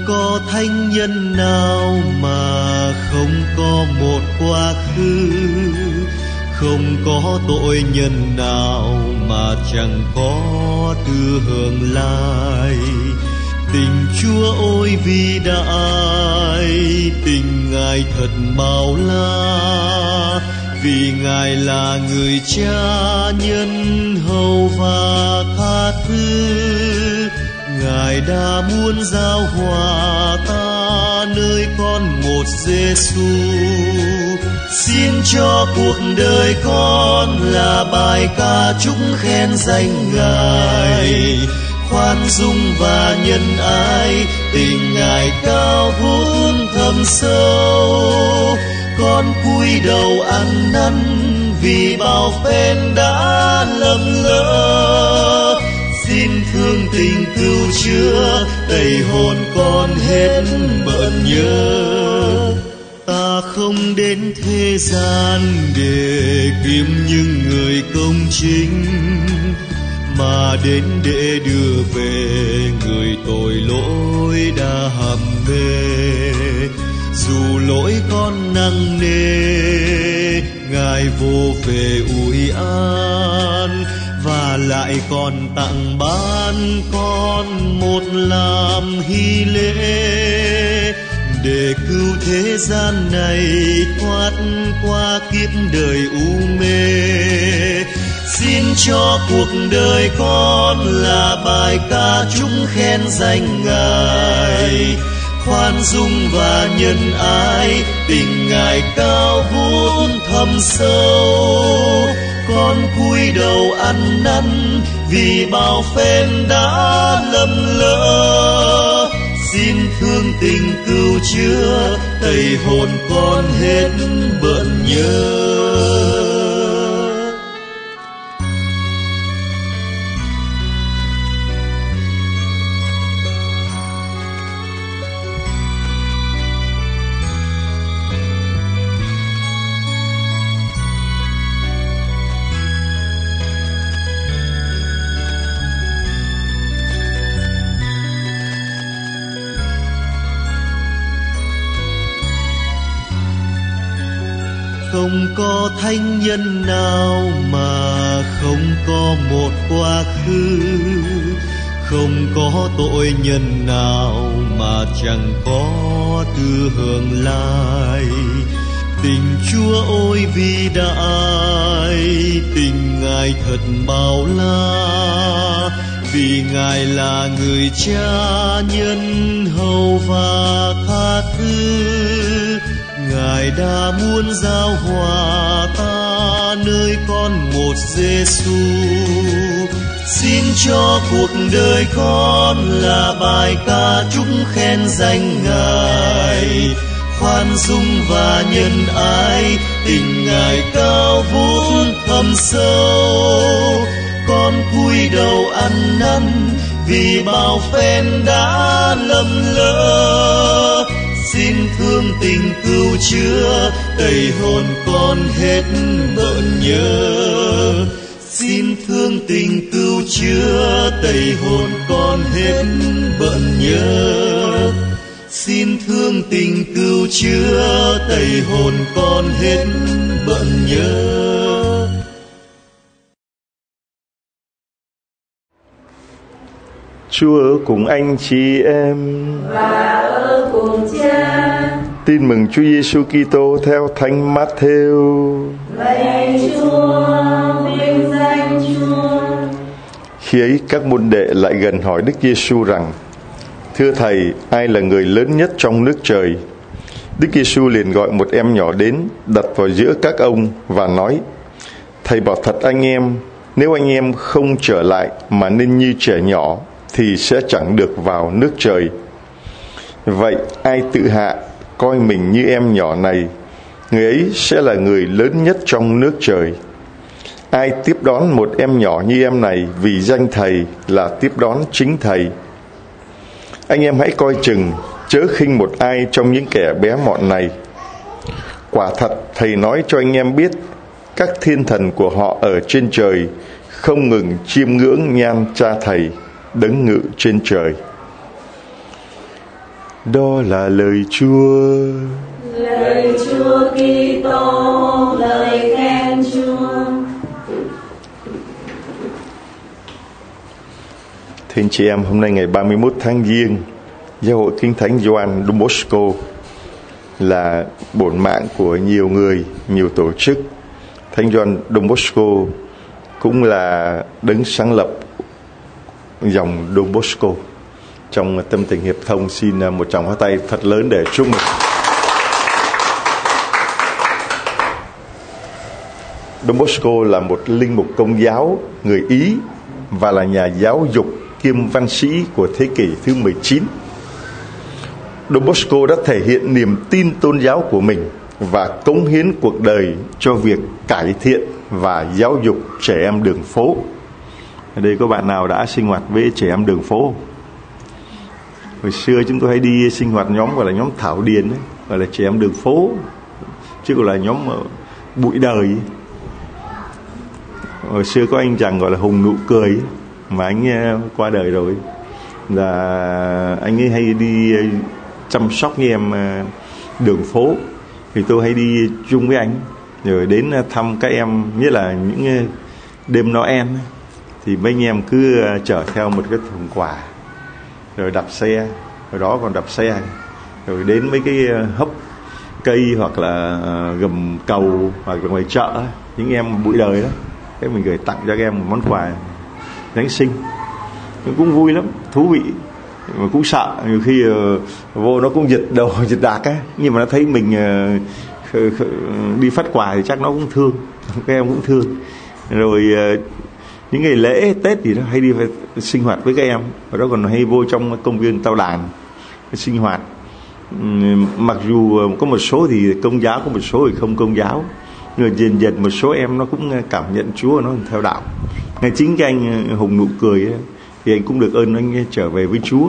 có thánh nhân nào mà không có một quá khứ, không có tội nhân nào mà chẳng có tư hưởng lai. Tình Chúa ôi vĩ đại, tình Ngài thật bao la, vì Ngài là người cha nhân hậu và tha thứ. Ngài đã muốn giao hòa ta nơi con một Giêsu. Xin cho cuộc đời con là bài ca chúc khen danh Ngài, khoan dung và nhân ái, tình Ngài cao vút thâm sâu. Con cúi đầu ăn năn vì bao phen đã lầm lỡ. Xin thương tình cứu chữa, tẩy hồn con hết bận nhớ. Ta không đến thế gian để kiếm những người công chính, mà đến để đưa về người tội lỗi đã hầm mê. Dù lỗi con nặng nề, Ngài vô về ủi an, và lại còn tặng ban con một làm hy lễ, để cứu thế gian này thoát qua kiếp đời u mê. Xin cho cuộc đời con là bài ca chúc khen danh Ngài, khoan dung và nhân ái, tình Ngài cao vút thâm sâu. Con cúi đầu ăn năn vì bao phen đã lầm lỡ. Xin thương tình cứu chữa, tẩy hồn con hết bận nhớ. Không có thánh nhân nào mà không có một quá khứ, không có tội nhân nào mà chẳng có tư hưởng lai. Tình Chúa ôi vĩ đại, tình Ngài thật bao la, vì Ngài là người cha nhân hậu và tha thứ. Ngài đã muốn giao hòa ta nơi con một Giêsu. Xin cho cuộc đời con là bài ca chúc khen danh Ngài, khoan dung và nhân ái, tình Ngài cao vút thâm sâu. Con cúi đầu ăn năn vì bao phen đã lầm lỡ. Xin thương tình cứu chữa, tẩy hồn con hết bận nhớ. Xin thương tình cứu chữa, tẩy hồn con hết bận nhớ. Xin thương tình cứu chữa, tẩy hồn con hết bận nhớ. Chúa ở cùng anh chị em và ở cùng Cha. Tin mừng Chúa Giêsu Kitô theo Thánh Matthew. Lạy Chúa, vinh danh Chúa. Khi ấy các môn đệ lại gần hỏi Đức Giêsu rằng: Thưa Thầy, ai là người lớn nhất trong nước trời? Đức Giêsu liền gọi một em nhỏ đến, đặt vào giữa các ông và nói: Thầy bảo thật anh em, nếu anh em không trở lại mà nên như trẻ nhỏ thì sẽ chẳng được vào nước trời. Vậy ai tự hạ coi mình như em nhỏ này, người ấy sẽ là người lớn nhất trong nước trời. Ai tiếp đón một em nhỏ như em này vì danh Thầy là tiếp đón chính Thầy. Anh em hãy coi chừng, chớ khinh một ai trong những kẻ bé mọn này. Quả thật Thầy nói cho anh em biết, các thiên thần của họ ở trên trời không ngừng chiêm ngưỡng nhan Cha Thầy đấng ngự trên trời. Đó là lời Chúa. Lời Chúa Kitô, lời khen Chúa. Thưa anh chị em, hôm nay ngày 31 tháng Giêng, Giáo hội Kinh Thánh Gioan Don Bosco là bổn mạng của nhiều người, nhiều tổ chức. Thánh Gioan Don Bosco cũng là đấng sáng lập dòng Don Bosco. Trong tâm tình hiệp thông, xin một tràng pháo tay thật lớn để chúc mừng. Don Bosco là một linh mục công giáo người Ý và là nhà giáo dục kiêm văn sĩ của thế kỷ thứ 19. Don Bosco đã thể hiện niềm tin tôn giáo của mình và cống hiến cuộc đời cho việc cải thiện và giáo dục trẻ em đường phố. Ở đây có bạn nào đã sinh hoạt với trẻ em đường phố? Hồi xưa chúng tôi hay đi sinh hoạt nhóm gọi là nhóm Thảo Điền ấy, gọi là trẻ em đường phố, chứ gọi là nhóm bụi đời. Hồi xưa có anh chàng gọi là Hùng Nụ Cười ấy, mà anh qua đời rồi, là anh ấy hay đi chăm sóc như em đường phố, thì tôi hay đi chung với anh, rồi đến thăm các em, nhất là những đêm Noel thì mấy anh em cứ chở theo một cái thùng quà, rồi đạp xe, rồi đó còn đạp xe, rồi đến mấy cái hốc cây hoặc là gầm cầu hoặc là ngoài chợ, những em bụi đời đó, cái mình gửi tặng cho các em một món quà Giáng sinh. Cũng vui lắm, thú vị, mà cũng sợ nhiều khi vô nó cũng giật đầu giật đạc á, nhưng mà nó thấy mình đi phát quà thì chắc nó cũng thương, các em cũng thương. Rồi những ngày lễ Tết thì nó hay đi phải sinh hoạt với các em, và đó còn hay vô trong công viên Tao Đàn sinh hoạt. Mặc dù có một số thì công giáo, có một số thì không công giáo, nhưng mà dần dần một số em nó cũng cảm nhận Chúa, nó theo đạo. Ngay chính cái anh Hùng Nụ Cười ấy, thì anh cũng được ơn anh trở về với Chúa.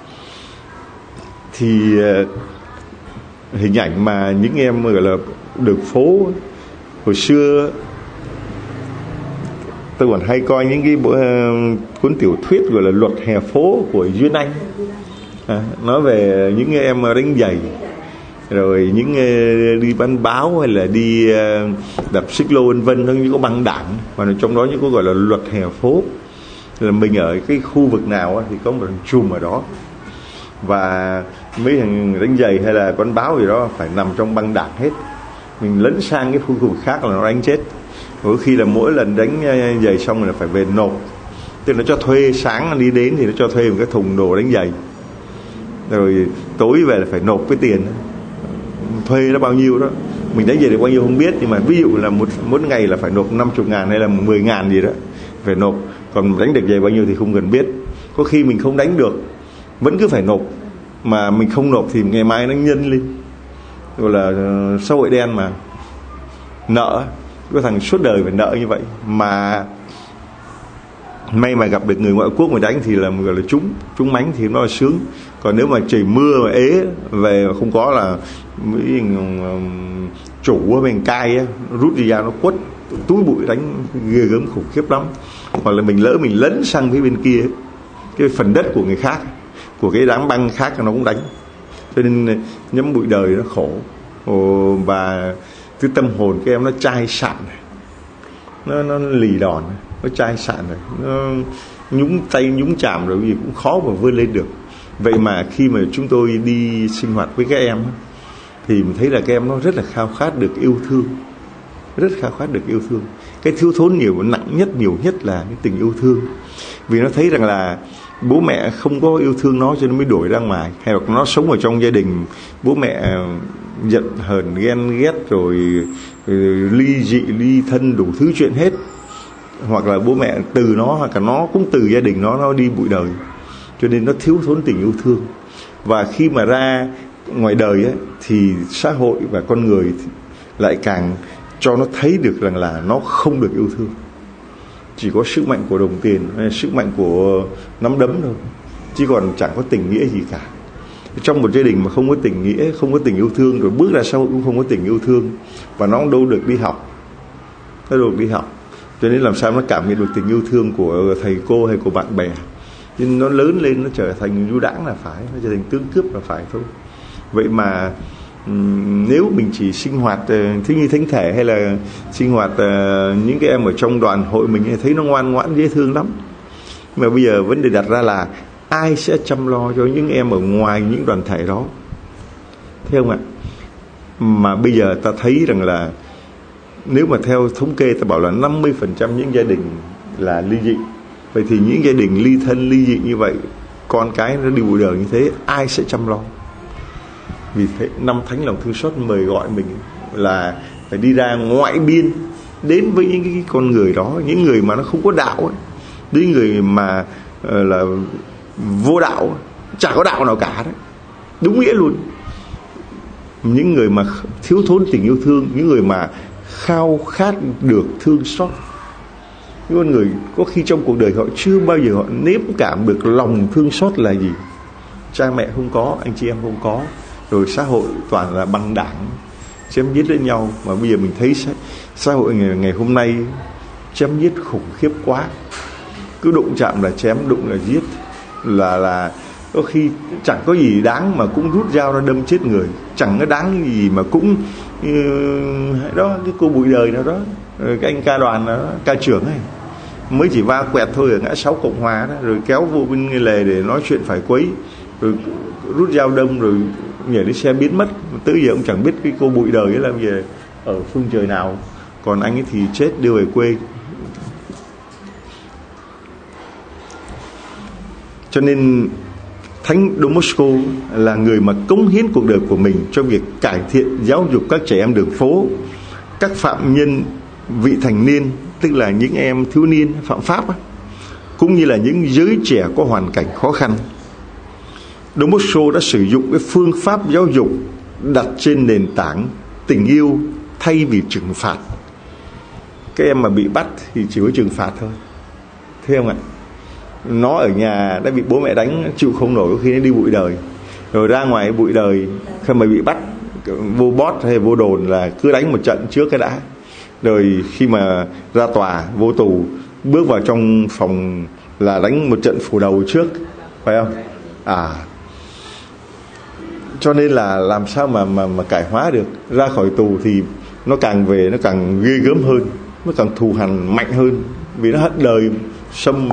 Thì hình ảnh mà những em gọi là đường phố hồi xưa, tôi còn hay coi những cái cuốn tiểu thuyết gọi là Luật Hè Phố của Duyên Anh, nói về những em đánh giày, rồi những đi bán báo hay là đi đạp xích lô vân vân, những có băng đảng, và trong đó những có gọi là Luật Hè Phố, là mình ở cái khu vực nào thì có một thằng chùm ở đó, và mấy thằng đánh giày hay là bán báo gì đó phải nằm trong băng đảng hết. Mình lấn sang cái khu vực khác là nó đánh chết. Có khi là mỗi lần đánh giày xong rồi là phải về nộp, tức là nó cho thuê, sáng đi đến thì nó cho thuê một cái thùng đồ đánh giày, rồi tối về là phải nộp cái tiền thuê nó bao nhiêu đó. Mình đánh giày được bao nhiêu không biết, nhưng mà ví dụ là mỗi ngày là phải nộp 50.000 hay là 10.000 gì đó phải nộp. Còn đánh được giày bao nhiêu thì không cần biết. Có khi mình không đánh được vẫn cứ phải nộp, mà mình không nộp thì ngày mai nó nhân lên, gọi là xã hội đen mà. Nợ, có thằng suốt đời phải nợ như vậy, mà may mà gặp được người ngoại quốc mà đánh thì là gọi là trúng mánh thì nó là sướng. Còn nếu mà trời mưa mà ế về mà không có là mấy chủ ở bên cai á, rút đi ra nó quất túi bụi đánh ghê gớm khủng khiếp lắm. Hoặc là mình lỡ mình lấn sang phía bên kia, cái phần đất của người khác, của cái đám băng khác nó cũng đánh. Cho nên nhóm bụi đời nó khổ. Và cái tâm hồn các em nó chai sạn, nó lì đòn, nó chai sạn rồi, nó nhúng tay nhúng chạm rồi, gì cũng khó mà vươn lên được. Vậy mà khi mà chúng tôi đi sinh hoạt với các em thì mình thấy là các em nó rất là khao khát được yêu thương, rất khao khát được yêu thương. Cái thiếu thốn nhiều nhiều nhất là cái tình yêu thương. Vì nó thấy rằng là bố mẹ không có yêu thương nó cho nên mới đuổi ra ngoài, hay là nó sống ở trong gia đình bố mẹ giận hờn ghen ghét rồi ly dị ly thân đủ thứ chuyện hết, hoặc là bố mẹ từ nó, hoặc là nó cũng từ gia đình nó đi bụi đời, cho nên nó thiếu thốn tình yêu thương. Và khi mà ra ngoài đời ấy, thì xã hội và con người lại càng cho nó thấy được rằng là nó không được yêu thương. Chỉ có sức mạnh của đồng tiền, sức mạnh của nắm đấm thôi, chứ còn chẳng có tình nghĩa gì cả. Trong một gia đình mà không có tình nghĩa, không có tình yêu thương, rồi bước ra xã hội cũng không có tình yêu thương, và nó đâu được đi học, nó đâu được đi học. Cho nên làm sao nó cảm nhận được tình yêu thương của thầy cô hay của bạn bè. Nhưng nó lớn lên nó trở thành du đãng là phải, nó trở thành tướng cướp là phải thôi. Vậy mà nếu mình chỉ sinh hoạt thích nghi thánh thể hay là sinh hoạt những cái em ở trong đoàn hội mình thấy nó ngoan ngoãn dễ thương lắm. Mà bây giờ vấn đề đặt ra là ai sẽ chăm lo cho những em ở ngoài những đoàn thể đó, thấy không ạ? Mà bây giờ ta thấy rằng là nếu mà theo thống kê ta bảo là 50% những gia đình là ly dị. Vậy thì những gia đình ly thân ly dị như vậy, con cái nó đi bụi đời như thế, ai sẽ chăm lo? Vì thế năm thánh lòng thương xót mời gọi mình là phải đi ra ngoại biên, đến với những cái con người đó, những người mà nó không có đạo ấy, những người mà là vô đạo, chả có đạo nào cả đấy, đúng nghĩa luôn. Những người mà thiếu thốn tình yêu thương, những người mà khao khát được thương xót. Những con người có khi trong cuộc đời họ chưa bao giờ họ nếm cảm được lòng thương xót là gì. Cha mẹ không có, anh chị em không có, rồi xã hội toàn là băng đảng, chém giết lẫn nhau. Mà bây giờ mình thấy xã hội ngày hôm nay chém giết khủng khiếp quá. Cứ đụng chạm là chém, đụng là giết, là có khi chẳng có gì đáng mà cũng rút dao ra đâm chết người, chẳng có đáng gì mà cũng đó, cái cô bụi đời nào đó, cái anh ca đoàn đó, ca trưởng ấy, mới chỉ va quẹt thôi ở ngã 6 Cộng Hòa đó, rồi kéo vô bên nghe lề để nói chuyện phải quấy, rồi rút dao đâm, rồi nhảy lên xe biến mất. Tới giờ ông chẳng biết cái cô bụi đời ấy là về ở phương trời nào, còn anh ấy thì chết đưa về quê. Cho nên Thánh Don Bosco là người mà cống hiến cuộc đời của mình cho việc cải thiện giáo dục các trẻ em đường phố, các phạm nhân vị thành niên, tức là những em thiếu niên phạm pháp, cũng như là những giới trẻ có hoàn cảnh khó khăn. Don Bosco đã sử dụng cái phương pháp giáo dục đặt trên nền tảng tình yêu thay vì trừng phạt. Các em mà bị bắt thì chỉ có trừng phạt thôi, thấy không ạ? Nó ở nhà đã bị bố mẹ đánh chịu không nổi, có khi nó đi bụi đời, rồi ra ngoài bụi đời khi mà bị bắt vô bót hay vô đồn là cứ đánh một trận trước cái đã, rồi khi mà ra tòa vô tù bước vào trong phòng là đánh một trận phủ đầu trước, phải không? Cho nên là làm sao mà cải hóa được. Ra khỏi tù thì nó càng về nó càng ghê gớm hơn, nó càng thù hằn mạnh hơn, vì nó hận đời, xâm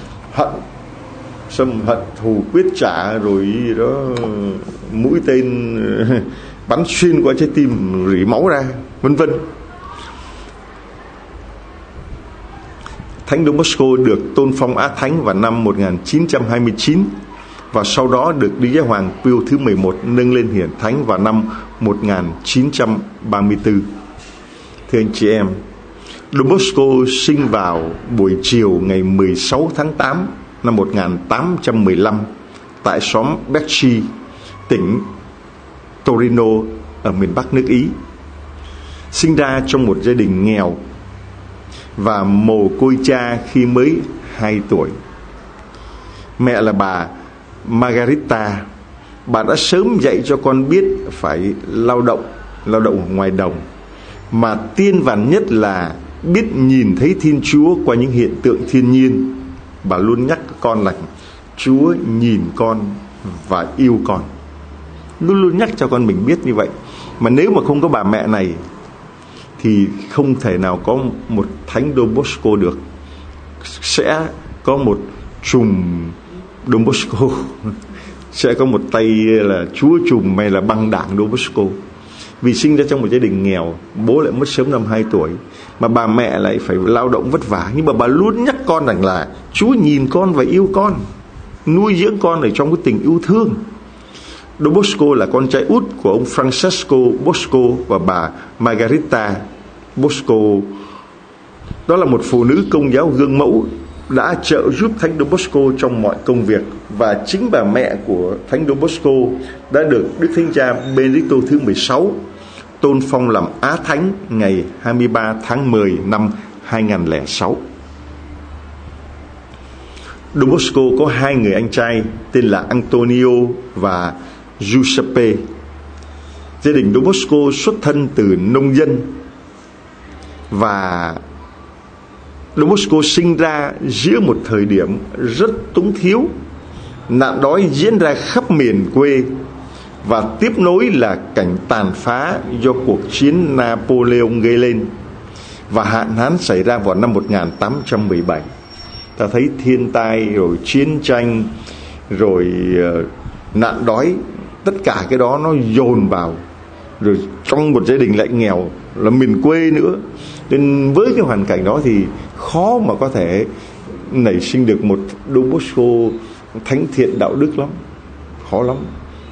hận thù quyết trả, rồi đó mũi tên bắn xuyên qua trái tim rỉ máu ra, vân vân. Thánh Don Bosco được tôn phong Á Thánh vào năm 1929 và sau đó được Đức Giáo hoàng Pio thứ 11 nâng lên hiển thánh vào năm 1934. Thưa anh chị em, Don Bosco sinh vào buổi chiều ngày 16 tháng 8 năm 1815 tại xóm Becci, tỉnh Torino ở miền Bắc nước Ý. Sinh ra trong một gia đình nghèo và mồ côi cha khi mới 2 tuổi. Mẹ là bà Margarita. Bà đã sớm dạy cho con biết phải lao động ở ngoài đồng, mà tiên vàn nhất là biết nhìn thấy Thiên Chúa qua những hiện tượng thiên nhiên. Bà luôn nhắc con là Chúa nhìn con và yêu con, luôn luôn nhắc cho con mình biết như vậy. Mà nếu mà không có bà mẹ này thì không thể nào có một Thánh Don Bosco được. Sẽ có một chùm Don Bosco, sẽ có một tay là Chúa chùm hay là băng đảng Don Bosco. Vì sinh ra trong một gia đình nghèo, bố lại mất sớm năm 2 tuổi, mà bà mẹ lại phải lao động vất vả, nhưng mà bà luôn nhắc con rằng là Chúa nhìn con và yêu con, nuôi dưỡng con ở trong cái tình yêu thương. Don Bosco là con trai út của ông Francesco Bosco và bà Margarita Bosco. Đó là một phụ nữ công giáo gương mẫu, đã trợ giúp Thánh Don Bosco trong mọi công việc, và chính bà mẹ của Thánh Don Bosco đã được Đức Thánh Cha Benedicto thứ 16 tôn phong làm Á Thánh ngày 23 tháng 10 năm 2006. Don Bosco có 2 người anh trai tên là Antonio và Giuseppe. Gia đình Don Bosco xuất thân từ nông dân, và Don Bosco sinh ra giữa một thời điểm rất túng thiếu, nạn đói diễn ra khắp miền quê, và tiếp nối là cảnh tàn phá do cuộc chiến Napoleon gây lên, và hạn hán xảy ra vào năm 1817. Ta thấy thiên tai rồi chiến tranh rồi nạn đói, tất cả cái đó nó dồn vào, rồi trong một gia đình lại nghèo là miền quê nữa, nên với cái hoàn cảnh đó thì khó mà có thể nảy sinh được một Don Bosco thánh thiện đạo đức lắm, khó lắm.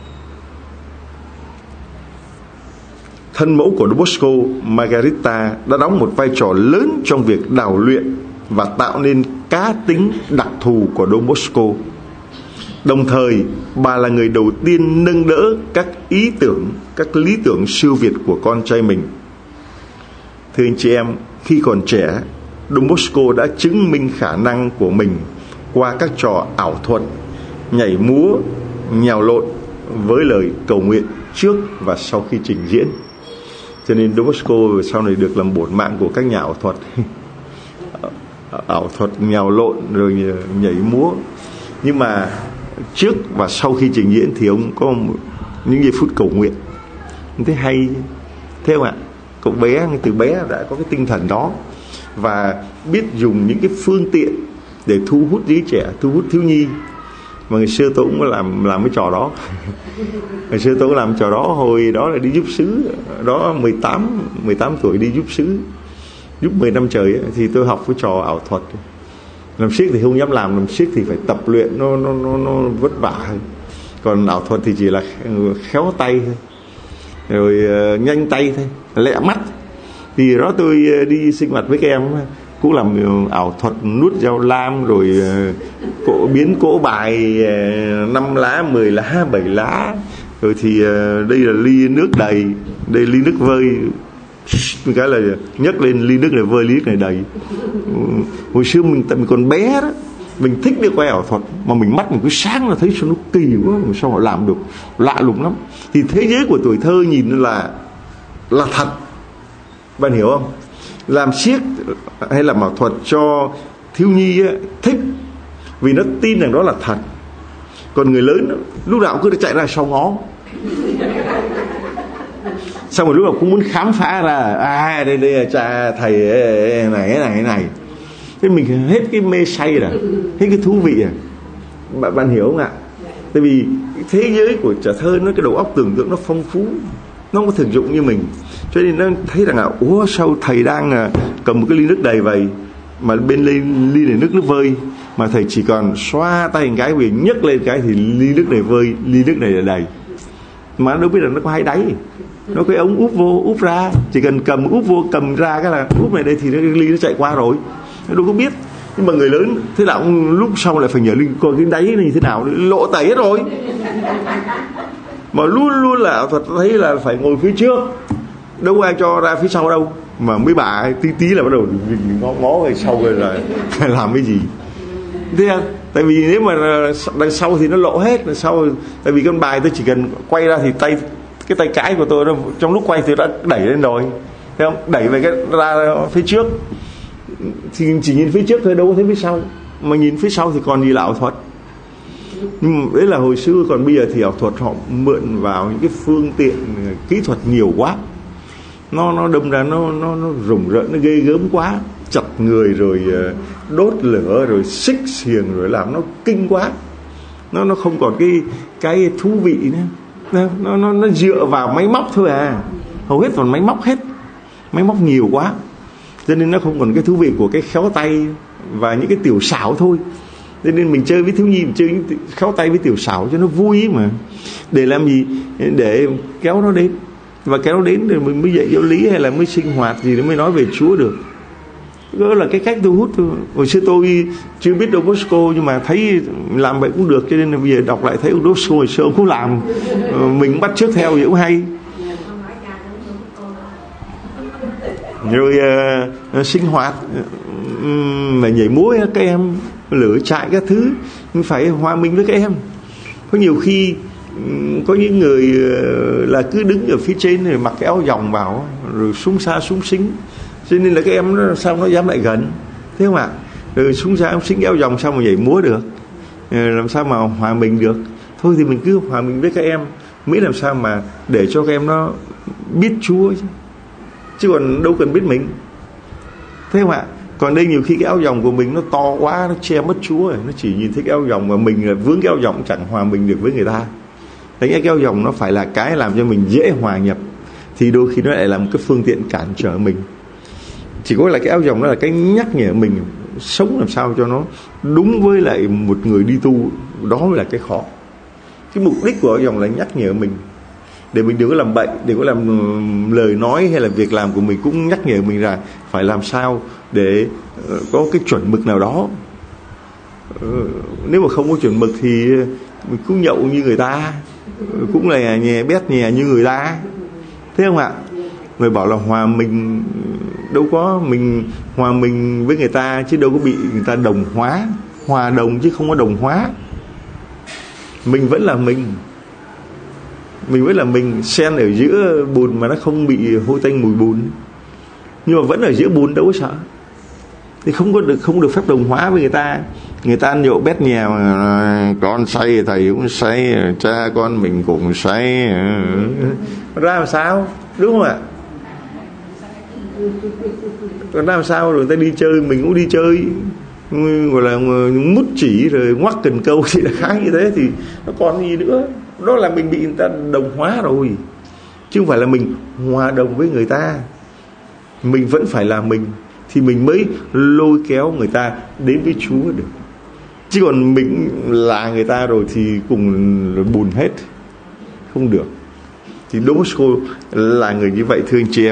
Thân mẫu của Don Bosco, Margarita, đã đóng một vai trò lớn trong việc đào luyện và tạo nên cá tính đặc thù của Don Bosco. Đồng thời, bà là người đầu tiên nâng đỡ các ý tưởng, các lý tưởng siêu việt của con trai mình. Thưa anh chị em, khi còn trẻ, Don Bosco đã chứng minh khả năng của mình qua các trò ảo thuật, nhảy múa, nhào lộn với lời cầu nguyện trước và sau khi trình diễn. Cho nên Don Bosco sau này được làm bổn mạng của các nhà ảo thuật. Ảo thuật, nhào lộn rồi nhảy múa. Nhưng mà trước và sau khi trình diễn thì ông có những giây phút cầu nguyện. Thế hay, thế không ạ? Cậu bé từ bé đã có cái tinh thần đó, và biết dùng những cái phương tiện để thu hút giới trẻ, thu hút thiếu nhi. Mà ngày xưa tôi cũng làm cái trò đó. Ngày xưa tôi cũng làm trò đó, hồi đó là đi giúp xứ. Đó 18 tuổi đi giúp xứ, giúp 10 năm trời ấy, thì tôi học cái trò ảo thuật. Làm siếc thì không dám làm siếc thì phải tập luyện, nó vất vả hơn. Còn ảo thuật thì chỉ là khéo tay thôi, rồi nhanh tay thôi, lẹ mắt. Thì đó tôi đi sinh hoạt với các em cũng làm ảo thuật nút dao lam, rồi biến cỗ bài 5 lá, 10 lá, 7 lá. Rồi thì đây là ly nước đầy, đây ly nước vơi. Cái là nhấc lên ly nước này vơi, ly nước này đầy. Hồi xưa mình còn bé đó, mình thích đi quay ảo thuật, mà mình mắt mình cứ sáng là thấy sao nó kỳ quá, mà sao họ làm được lạ lùng lắm. Thì thế giới của tuổi thơ nhìn là thật, bạn hiểu không? Làm siếc hay làm ảo thuật cho thiếu nhi ấy, thích vì nó tin rằng đó là thật. Còn người lớn lúc nào cứ chạy ra sau ngó, xong rồi lúc nào cũng muốn khám phá ra đây là cha thầy này. Thế mình hết cái mê say rồi, hết cái thú vị rồi. Bạn hiểu không ạ? Tại vì thế giới của trẻ thơ nó cái đầu óc tưởng tượng nó phong phú, nó không có thực dụng như mình, cho nên nó thấy rằng là sao thầy đang cầm một cái ly nước đầy vậy, mà bên ly này nước vơi, mà thầy chỉ còn xoa tay một cái, vì nhấc lên cái thì ly nước này vơi, ly nước này là đầy. Mà nó đâu biết là nó có hai đáy, nó cái ống úp vô úp ra, chỉ cần cầm úp vô cầm ra cái là úp này đây thì cái ly nó chạy qua rồi, nó đâu có biết. Nhưng mà người lớn thế nào lúc sau lại phải nhờ ly coi cái đáy này thế nào, lộ tẩy hết rồi. Mà luôn là ảo thuật thấy là phải ngồi phía trước, đâu ai cho ra phía sau đâu. Mà mấy bà tí là bắt đầu ngó về sau rồi là làm cái gì thế. Tại vì nếu mà đằng sau thì nó lộ hết đằng sau. Tại vì con bài tôi chỉ cần quay ra thì cái tay cái của tôi nó, trong lúc quay thì đã đẩy lên rồi, thấy không? Đẩy về cái ra phía trước thì chỉ nhìn phía trước thôi, đâu có thấy phía sau. Mà nhìn phía sau thì còn gì là ảo thuật. Nhưng đấy là hồi xưa, còn bây giờ thì ảo thuật họ mượn vào những cái phương tiện kỹ thuật nhiều quá, nó đâm ra nó rùng rợn, nó ghê gớm quá, chặt người rồi đốt lửa rồi xích xiềng rồi làm nó kinh quá, nó không còn cái thú vị nữa. Nó dựa vào máy móc thôi à, hầu hết còn máy móc hết, máy móc nhiều quá, cho nên nó không còn cái thú vị của cái khéo tay và những cái tiểu xảo thôi. Cho nên mình chơi với thiếu nhi, mình chơi những khéo tay với tiểu xảo cho nó vui mà. Để làm gì? Để kéo nó đến, và kéo nó đến rồi mình mới dạy giáo lý hay là mới sinh hoạt gì nó mới nói về Chúa được. Đó là cái cách thu hút thôi. Hồi xưa tôi chưa biết Don Bosco, nhưng mà thấy làm vậy cũng được, cho nên là bây giờ đọc lại thấy Don Bosco hồi xưa cũng làm, mình bắt chước theo vậy cũng hay. Rồi sinh hoạt mà nhảy múa các em, lửa trại các thứ, mình phải hòa mình với các em. Có nhiều khi có những người là cứ đứng ở phía trên rồi mặc cái áo dòng vào rồi súng xa súng xính, cho nên là các em nó sao nó dám lại gần. Thế không ạ? Rồi xuống ra ông xính eo dòng sao mà nhảy múa được, làm sao mà hòa mình được. Thôi thì mình cứ hòa mình với các em, miễn làm sao mà để cho các em nó biết Chúa chứ còn đâu cần biết mình. Thế không ạ? Còn đây nhiều khi cái áo dòng của mình nó to quá, nó che mất Chúa, nó chỉ nhìn thấy cái áo dòng mà mình là vướng cái áo dòng, chẳng hòa mình được với người ta. Đấy, cái áo dòng nó phải là cái làm cho mình dễ hòa nhập, thì đôi khi nó lại là một cái phương tiện cản trở mình. Chỉ có là cái áo dòng nó là cái nhắc nhở mình sống làm sao cho nó đúng với lại một người đi tu, đó mới là cái khó. Cái mục đích của áo dòng là nhắc nhở mình để mình đừng có làm bệnh, đừng có làm lời nói hay là việc làm của mình cũng nhắc nhở mình là phải làm sao để có cái chuẩn mực nào đó. Nếu mà không có chuẩn mực thì mình cũng nhậu như người ta, cũng là nhè bét nhè như người ta. Thế không ạ? Người bảo là hòa mình, đâu có mình hòa mình với người ta chứ đâu có bị người ta đồng hóa. Hòa đồng chứ không có đồng hóa. Mình vẫn là mình vẫn là mình, xen ở giữa bùn mà nó không bị hôi tanh mùi bùn, nhưng mà vẫn ở giữa bùn, đâu có sợ. Thì không được phép đồng hóa với người ta. Người ta ăn nhậu bét nhè mà con say thầy cũng say, cha con mình cũng say, ra làm sao, đúng không ạ? Còn làm sao rồi người ta đi chơi mình cũng đi chơi, gọi là mút chỉ rồi ngoắc cần câu thì là khác như thế, thì nó còn gì nữa. Đó là mình bị người ta đồng hóa rồi, chứ không phải là mình hòa đồng với người ta. Mình vẫn phải là mình thì mình mới lôi kéo người ta đến với Chúa được. Chứ còn mình là người ta rồi thì cùng bùn hết, không được. Thì Don Bosco là người như vậy, thưa anh chị em.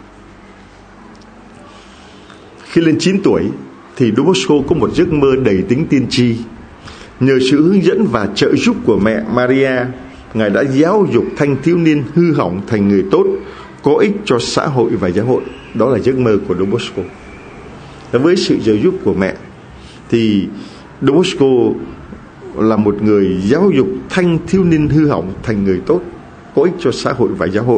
Khi lên 9 tuổi thì Don Bosco có một giấc mơ đầy tính tiên tri. Nhờ sự hướng dẫn và trợ giúp của mẹ Maria, Ngài đã giáo dục thanh thiếu niên hư hỏng thành người tốt, có ích cho xã hội và giáo hội. Đó là giấc mơ của Don Bosco. Với sự trợ giúp của mẹ thì Don Bosco là một người giáo dục thanh thiếu niên hư hỏng thành người tốt, có ích cho xã hội và giáo hội.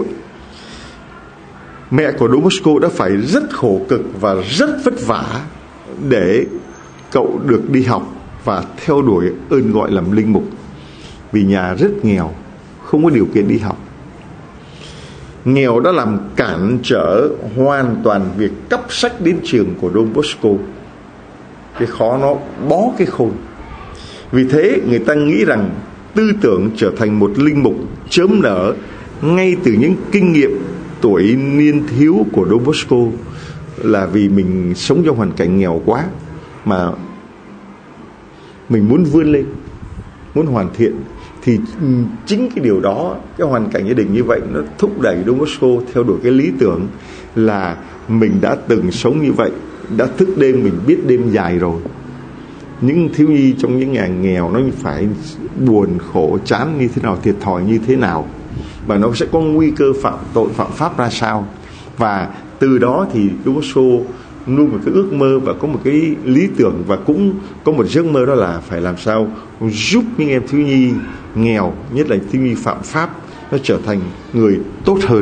Mẹ của Don Bosco đã phải rất khổ cực và rất vất vả để cậu được đi học và theo đuổi ơn gọi làm linh mục, vì nhà rất nghèo, không có điều kiện đi học. Nghèo đã làm cản trở hoàn toàn việc cấp sách đến trường của Don Bosco. Cái khó nó bó cái khôn. Vì thế người ta nghĩ rằng tư tưởng trở thành một linh mục chớm nở ngay từ những kinh nghiệm tuổi niên thiếu của Don Bosco là vì mình sống trong hoàn cảnh nghèo quá, mà mình muốn vươn lên, muốn hoàn thiện. Thì chính cái điều đó, cái hoàn cảnh gia đình như vậy, nó thúc đẩy Don Bosco theo đuổi cái lý tưởng là mình đã từng sống như vậy, đã thức đêm, mình biết đêm dài rồi. Những thiếu nhi trong những nhà nghèo nó phải buồn khổ chán như thế nào, thiệt thòi như thế nào, và nó sẽ có nguy cơ phạm tội phạm pháp ra sao. Và từ đó thì Don Bosco nuôi một cái ước mơ và có một cái lý tưởng, và cũng có một giấc mơ, đó là phải làm sao giúp những em thiếu nhi nghèo, nhất là thiếu nhi phạm pháp, nó trở thành người tốt hơn.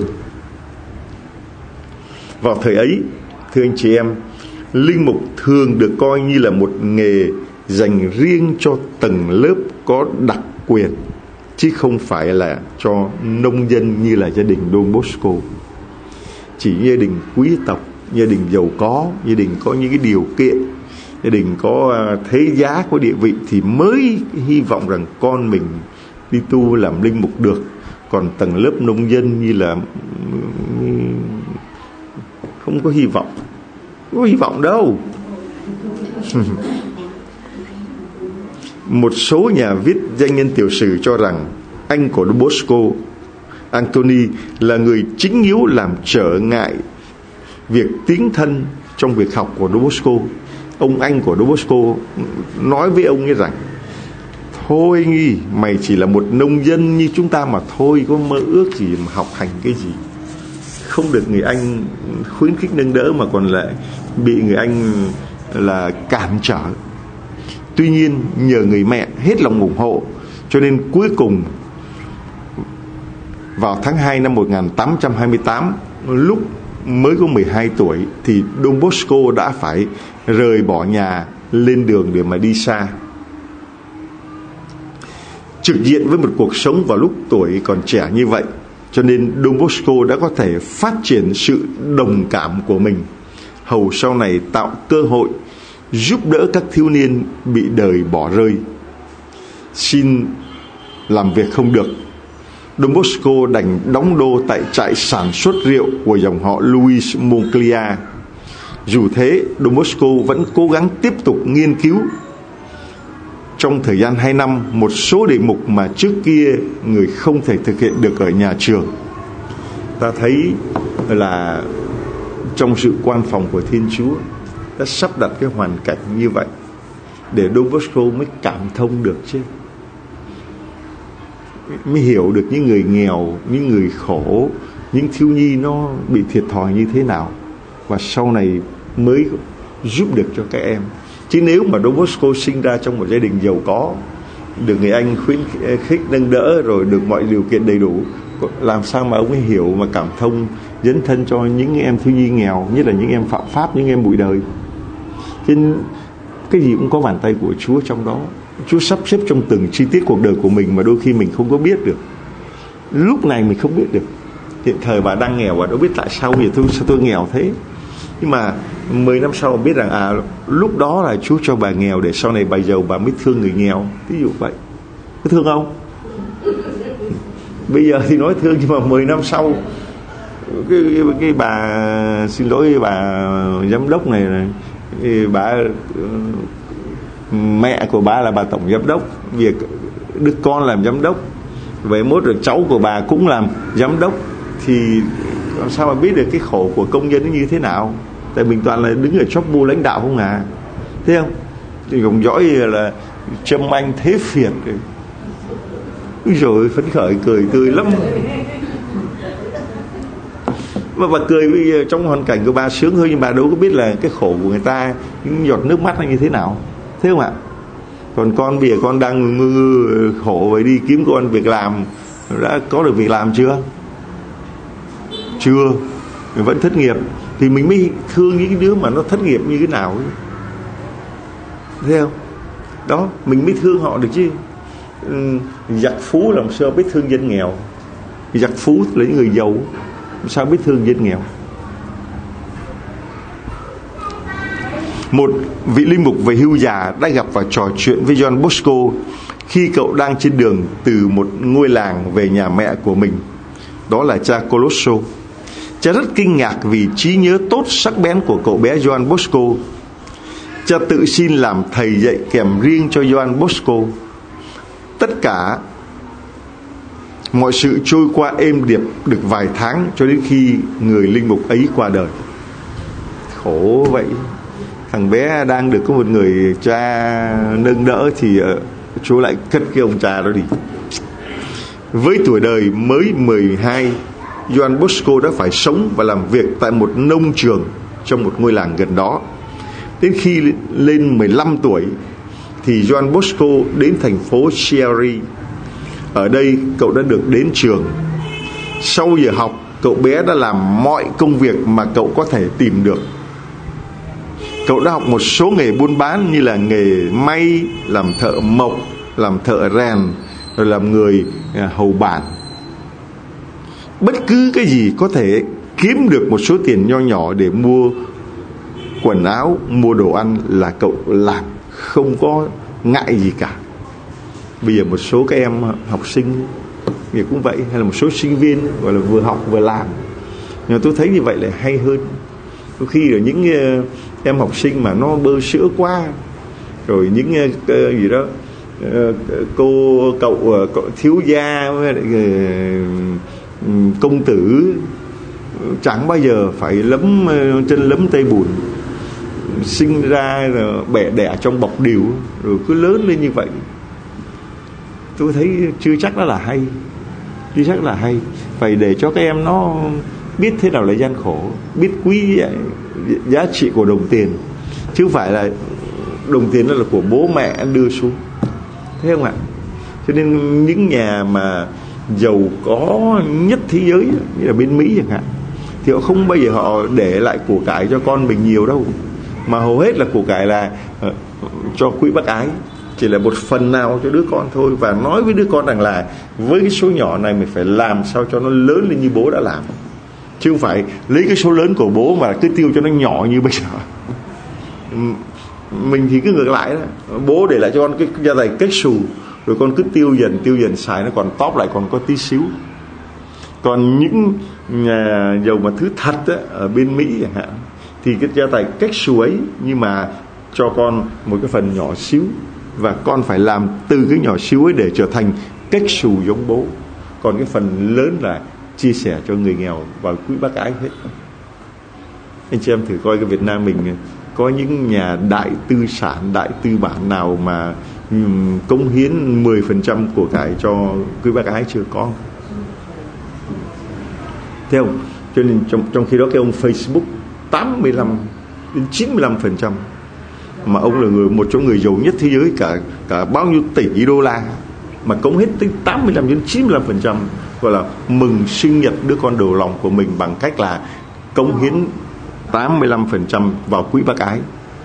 Vào thời ấy, thưa anh chị em, linh mục thường được coi như là một nghề dành riêng cho tầng lớp có đặc quyền, chứ không phải là cho nông dân như là gia đình Don Bosco. Chỉ gia đình quý tộc, gia đình giàu có, gia đình có những cái điều kiện, gia đình có thế giá, có địa vị thì mới hy vọng rằng con mình đi tu làm linh mục được. Còn tầng lớp nông dân như là không có hy vọng. Không có hy vọng đâu. Một số nhà viết danh nhân tiểu sử cho rằng anh của Don Bosco, Anthony, là người chính yếu làm trở ngại việc tiến thân trong việc học của Don Bosco. Ông anh của Don Bosco nói với ông ấy rằng: thôi nghi, mày chỉ là một nông dân như chúng ta mà thôi, có mơ ước gì mà học hành cái gì. Không được người anh khuyến khích nâng đỡ, mà còn lại bị người anh là cản trở. Tuy nhiên nhờ người mẹ hết lòng ủng hộ, cho nên cuối cùng vào tháng 2 năm 1828, lúc mới có 12 tuổi thì Don Bosco đã phải rời bỏ nhà lên đường để mà đi xa, trực diện với một cuộc sống vào lúc tuổi còn trẻ như vậy. Cho nên Don Bosco đã có thể phát triển sự đồng cảm của mình, hầu sau này tạo cơ hội giúp đỡ các thiếu niên bị đời bỏ rơi. Xin làm việc không được, Don Bosco đành đóng đô tại trại sản xuất rượu của dòng họ Louis Monclia. Dù thế, Don Bosco vẫn cố gắng tiếp tục nghiên cứu. Trong thời gian 2 năm, một số đề mục mà trước kia người không thể thực hiện được ở nhà trường. Ta thấy là trong sự quan phòng của Thiên Chúa đã sắp đặt cái hoàn cảnh như vậy để Don Bosco mới cảm thông được chứ, mới hiểu được những người nghèo, những người khổ, những thiếu nhi nó bị thiệt thòi như thế nào, và sau này mới giúp được cho các em. Chứ nếu mà Don Bosco sinh ra trong một gia đình giàu có, được người anh khuyến khích nâng đỡ, rồi được mọi điều kiện đầy đủ, làm sao mà ông ấy hiểu mà cảm thông dấn thân cho những em thiếu nhi nghèo, nhất là những em phạm pháp, những em bụi đời. Cho nên cái gì cũng có bàn tay của Chúa trong đó. Chúa sắp xếp trong từng chi tiết cuộc đời của mình mà đôi khi mình không có biết được. Lúc này mình không biết được. Hiện thời bà đang nghèo và đâu biết tại sao tôi nghèo thế. Nhưng mà 10 năm sau biết rằng lúc đó là Chúa cho bà nghèo để sau này bà giàu bà mới thương người nghèo. Ví dụ vậy. Có thương không? Bây giờ thì nói thương, nhưng mà 10 năm sau cái bà, xin lỗi bà giám đốc này, bà mẹ của bà là bà tổng giám đốc, việc đứa con làm giám đốc, vậy mốt được cháu của bà cũng làm giám đốc, thì làm sao mà biết được cái khổ của công nhân như thế nào? Tại mình toàn là đứng ở chóp bu lãnh đạo không à, thấy không? Thì dòng dõi là Trâm Anh thế phiệt rồi phấn khởi cười tươi lắm. Mà bà cười bây giờ trong hoàn cảnh của bà sướng hơn, nhưng bà đâu có biết là cái khổ của người ta, những giọt nước mắt là như thế nào, thấy không ạ? Còn con bây giờ con đang khổ vậy, đi kiếm con việc làm, đã có được việc làm chưa? Chưa, vẫn thất nghiệp, thì mình mới thương những cái đứa mà nó thất nghiệp như thế nào ấy. Thấy không? Đó, mình mới thương họ được chứ. Giặc phú làm sao biết thương dân nghèo? Giặc phú là những người giàu, làm sao biết thương dân nghèo? Một vị linh mục về hưu già đã gặp và trò chuyện với John Bosco khi cậu đang trên đường từ một ngôi làng về nhà mẹ của mình, đó là cha Colosso. Cha rất kinh ngạc vì trí nhớ tốt sắc bén của cậu bé John Bosco. Cha tự xin làm thầy dạy kèm riêng cho John Bosco. Tất cả mọi sự trôi qua êm điệp được vài tháng, cho đến khi người linh mục ấy qua đời. Khổ vậy. Thằng bé đang được có một người cha nâng đỡ thì Chúa lại cất cái ông cha đó đi. Với tuổi đời mới 12, John Bosco đã phải sống và làm việc tại một nông trường trong một ngôi làng gần đó. Đến khi lên 15 tuổi thì John Bosco đến thành phố Chieri. Ở đây cậu đã được đến trường. Sau giờ học, cậu bé đã làm mọi công việc mà cậu có thể tìm được. Cậu đã học một số nghề buôn bán như là nghề may, làm thợ mộc, làm thợ rèn, rồi làm người hầu bàn. Bất cứ cái gì có thể kiếm được một số tiền nho nhỏ để mua quần áo, mua đồ ăn là cậu làm, không có ngại gì cả. Bây giờ một số các em học sinh thì cũng vậy, hay là một số sinh viên gọi là vừa học vừa làm. Nhưng tôi thấy như vậy là hay hơn. Đôi khi là những em học sinh mà nó bơ sữa quá, rồi những gì đó cậu thiếu gia, công tử chẳng bao giờ phải lấm chân lấm tay bùn, sinh ra rồi bẻ đẻ trong bọc điều, rồi cứ lớn lên như vậy. Tôi thấy chưa chắc đó là hay, chưa chắc là hay. Phải để cho các em nó biết thế nào là gian khổ, biết quý giá trị của đồng tiền, chứ không phải là đồng tiền đó là của bố mẹ đưa xuống, thấy không ạ? Cho nên những nhà mà giàu có nhất thế giới như là bên Mỹ chẳng hạn, thì họ không bao giờ họ để lại của cải cho con mình nhiều đâu, mà hầu hết là của cải là cho quỹ bác ái, chỉ là một phần nào cho đứa con thôi, và nói với đứa con rằng là với cái số nhỏ này mình phải làm sao cho nó lớn lên như bố đã làm, chứ không phải lấy cái số lớn của bố mà cứ tiêu cho nó nhỏ như bây giờ. Mình thì cứ ngược lại đó, bố để lại cho con cái gia tài kết xù, rồi con cứ tiêu dần xài, nó còn tóp lại còn có tí xíu. Còn những nhà giàu mà thứ thật á, ở bên Mỹ chẳng hạn, thì cái gia tài kết xù ấy nhưng mà cho con một cái phần nhỏ xíu, và con phải làm từ cái nhỏ xíu ấy để trở thành kết xù giống bố. Còn cái phần lớn là chia sẻ cho người nghèo và quỹ bác ái hết. Anh chị em thử coi cái Việt Nam mình có những nhà đại tư sản, đại tư bản nào mà cống hiến 10% của cải cho quỹ bác ái chưa? Có. Thấy không? Cho nên trong khi đó cái ông Facebook 85 đến 95%, mà ông là một trong người giàu nhất thế giới, cả bao nhiêu tỷ đô la, mà cống hết tới 85 đến 95%, gọi là mừng sinh nhật đứa con đầu lòng của mình bằng cách là cống hiến 85% vào quỹ bác ái.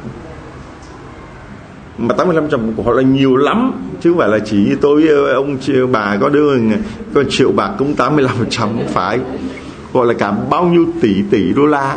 Mà 85% của họ là nhiều lắm, chứ không phải là chỉ như tôi, ông bà có đứa có triệu bạc cũng 85%, không phải, gọi là cả bao nhiêu tỷ đô la.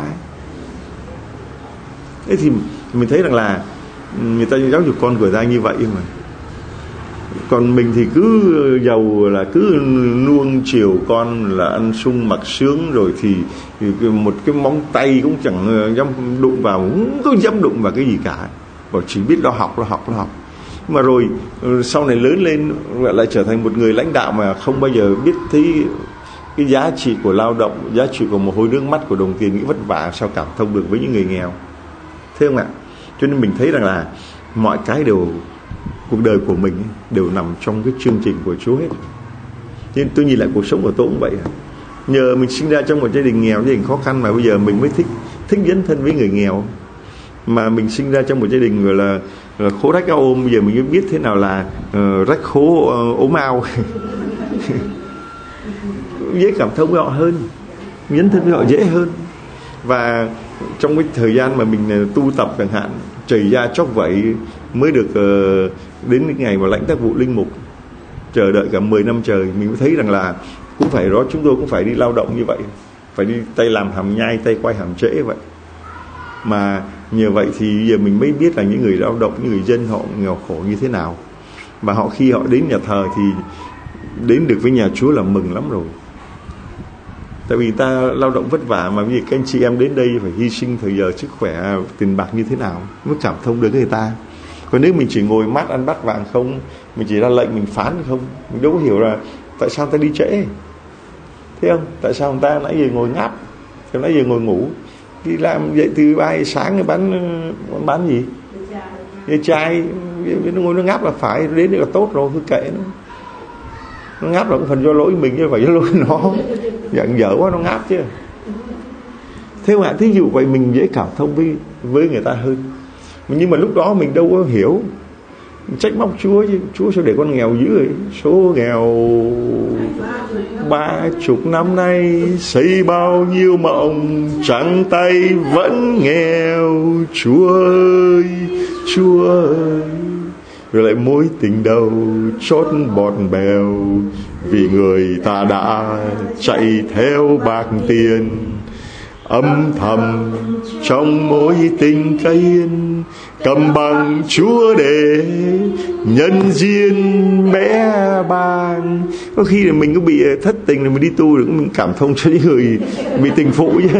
Thế thì mình thấy rằng là người ta giáo dục con của ta như vậy mà. Còn mình thì cứ giàu là cứ nuông chiều con là ăn sung mặc sướng, rồi thì một cái móng tay cũng chẳng dám đụng vào, cũng không dám đụng vào cái gì cả, bảo chỉ biết lo học. Mà rồi sau này lớn lên lại trở thành một người lãnh đạo mà không bao giờ biết thấy cái giá trị của lao động, giá trị của mồ hôi nước mắt, của đồng tiền, nghĩ vất vả, sao cảm thông được với những người nghèo. Thế không ạ? Cho nên mình thấy rằng là mọi cái đều, cuộc đời của mình đều nằm trong cái chương trình của Chúa hết. Nên tôi nhìn lại cuộc sống của tôi cũng vậy. Nhờ mình sinh ra trong một gia đình nghèo, gia đình khó khăn, mà bây giờ mình mới thích dấn thân với người nghèo. Mà mình sinh ra trong một gia đình gọi là khố rách áo ôm, bây giờ mình mới biết thế nào là rách khố ốm ao. Dễ cảm thông với họ hơn, dấn thân với họ dễ hơn. Và trong cái thời gian mà mình tu tập chẳng hạn, chảy da chóc vẩy mới được đến cái ngày mà lãnh tác vụ linh mục, chờ đợi cả 10 năm trời, mình mới thấy rằng là cũng phải đó, chúng tôi cũng phải đi lao động như vậy, phải đi tay làm hàm nhai, tay quay hàm trễ vậy. Mà nhờ vậy thì giờ mình mới biết là những người lao động, những người dân họ nghèo khổ như thế nào. Và họ khi họ đến nhà thờ thì đến được với nhà Chúa là mừng lắm rồi. Tại vì ta lao động vất vả, mà vì các anh chị em đến đây phải hy sinh thời giờ, sức khỏe, tiền bạc như thế nào mới cảm thông được người ta. Còn nếu mình chỉ ngồi mát ăn bát vàng không, mình chỉ ra lệnh mình phán không, mình đâu có hiểu là tại sao ta đi trễ. Thấy không? Tại sao người ta nãy giờ ngồi ngáp, nãy giờ ngồi ngủ, đi làm dậy từ 3 giờ sáng bán gì? Về chai, nó ngồi nó ngáp là phải, đến đây là tốt rồi, cứ kệ nó ngáp là cũng phần do lỗi mình chứ phải do lỗi nó. Giận dở quá nó ngáp chứ. Thế mà thí dụ vậy mình dễ cảm thông với người ta hơn. Nhưng mà lúc đó mình đâu có hiểu, mình trách móc Chúa chứ. Chúa sao để con nghèo dữ vậy? Số nghèo 30 năm nay, xây bao nhiêu mộng, trắng tay vẫn nghèo. Chúa ơi, Chúa ơi. Rồi lại mối tình đầu chót bọt bèo, vì người ta đã chạy theo bạc tiền. Âm thầm trong mối tình cây yên, cầm bằng Chúa để nhân duyên bé bàng. Có khi là mình có bị thất tình, là mình đi tu được, mình cảm thông cho những người bị tình phụ chứ.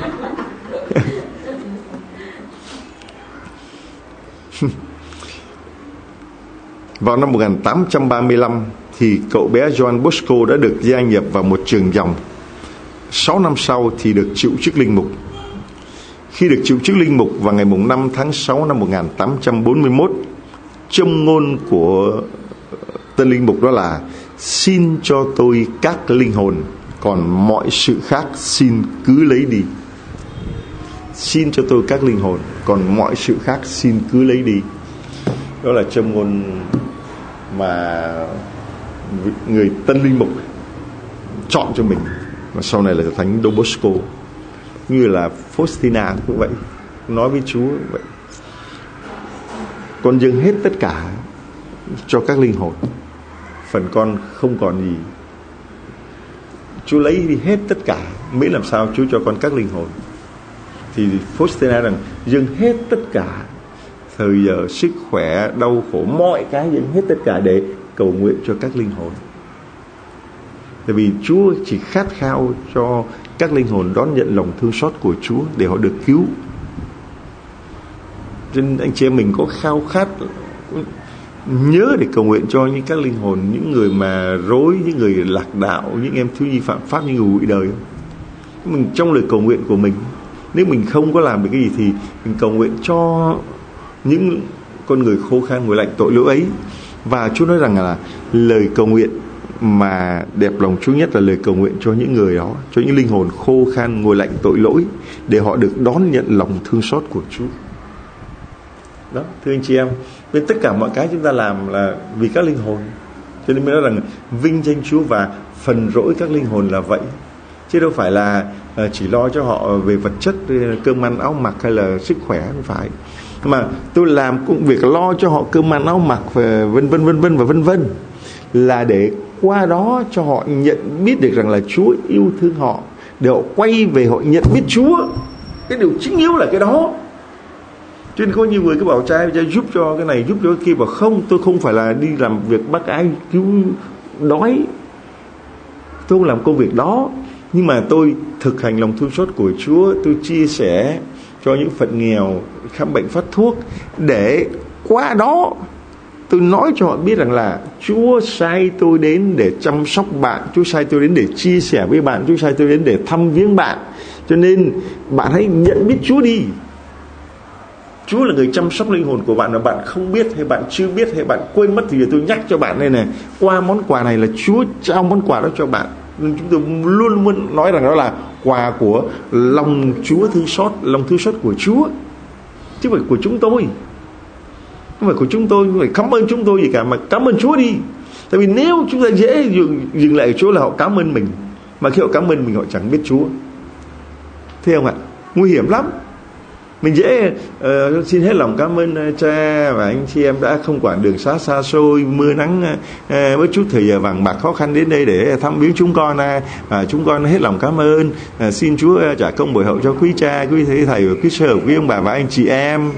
Vào năm 1835 thì cậu bé John Bosco đã được gia nhập vào một trường dòng. 6 năm sau thì được chịu chức linh mục. Khi được chịu chức linh mục vào ngày 5 tháng 6 năm 1841, châm ngôn của tân linh mục đó là: xin cho tôi các linh hồn, còn mọi sự khác xin cứ lấy đi. Xin cho tôi các linh hồn, còn mọi sự khác xin cứ lấy đi. Đó là châm ngôn mà người tân linh mục chọn cho mình, và sau này là Thánh Don Bosco. Như là Faustina cũng vậy, nói với Chúa vậy: con dâng hết tất cả cho các linh hồn, phần con không còn gì. Chúa lấy đi hết tất cả, miễn làm sao Chúa cho con các linh hồn. Thì Faustina rằng dâng hết tất cả, thời giờ, sức khỏe, đau khổ, mọi cái dâng hết tất cả để cầu nguyện cho các linh hồn. Tại vì Chúa chỉ khát khao cho các linh hồn đón nhận lòng thương xót của Chúa để họ được cứu. Cho nên anh chị em mình có khao khát nhớ để cầu nguyện cho những các linh hồn, những người mà rối, những người lạc đạo, những em thiếu nhi phạm pháp, những người bụi đời không? Mình trong lời cầu nguyện của mình, nếu mình không có làm được cái gì thì mình cầu nguyện cho những con người khô khan ngồi lạnh tội lỗi ấy. Và Chúa nói rằng là lời cầu nguyện mà đẹp lòng Chúa nhất là lời cầu nguyện cho những người đó, cho những linh hồn khô khan ngồi lạnh tội lỗi, để họ được đón nhận lòng thương xót của Chúa. Đó, thưa anh chị em, nên tất cả mọi cái chúng ta làm là vì các linh hồn. Cho nên mới nói rằng vinh danh Chúa và phần rỗi các linh hồn là vậy, chứ đâu phải là chỉ lo cho họ về vật chất, cơm ăn áo mặc hay là sức khỏe, không phải. Mà tôi làm công việc lo cho họ cơm ăn áo mặc vân vân là để qua đó cho họ nhận biết được rằng là Chúa yêu thương họ, để họ quay về họ nhận biết Chúa. Cái điều chính yếu là cái đó. Cho nên có nhiều người cứ bảo trai giúp cho cái này, giúp cho cái kia, bảo không, tôi không phải là đi làm việc bác ái cứu đói, tôi không làm công việc đó, nhưng mà tôi thực hành lòng thương xót của Chúa. Tôi chia sẻ cho những phận nghèo, khám bệnh phát thuốc, để qua đó tôi nói cho họ biết rằng là Chúa sai tôi đến để chăm sóc bạn, Chúa sai tôi đến để chia sẻ với bạn, Chúa sai tôi đến để thăm viếng bạn. Cho nên bạn hãy nhận biết Chúa đi. Chúa là người chăm sóc linh hồn của bạn, mà bạn không biết hay bạn chưa biết hay bạn quên mất thì tôi nhắc cho bạn đây này, qua món quà này là Chúa trao món quà đó cho bạn. Nên chúng tôi luôn muốn nói rằng đó là quà của lòng Chúa thương xót, lòng thương xót của Chúa, chứ không phải của chúng tôi. Không phải của chúng tôi, không phải cảm ơn chúng tôi gì cả, mà cảm ơn Chúa đi. Tại vì nếu chúng ta dễ dừng lại ở chỗ là họ cảm ơn mình, mà khi họ cảm ơn mình họ chẳng biết Chúa. Thấy không ạ? Nguy hiểm lắm. Mình dễ xin hết lòng cảm ơn cha và anh chị em đã không quản đường xá xa xôi, mưa nắng, với chút thời giờ vàng bạc khó khăn đến đây để thăm viếng chúng con. Chúng con hết lòng cảm ơn, xin Chúa trả công bồi hậu cho quý cha, quý thầy, quý sơ, quý ông bà và anh chị em.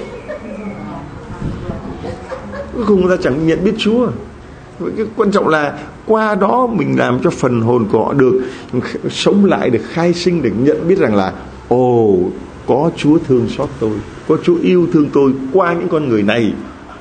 Cuối cùng người ta chẳng nhận biết Chúa. Cái quan trọng là qua đó mình làm cho phần hồn của họ được sống lại, được khai sinh, được nhận biết rằng là có Chúa thương xót tôi, có Chúa yêu thương tôi qua những con người này.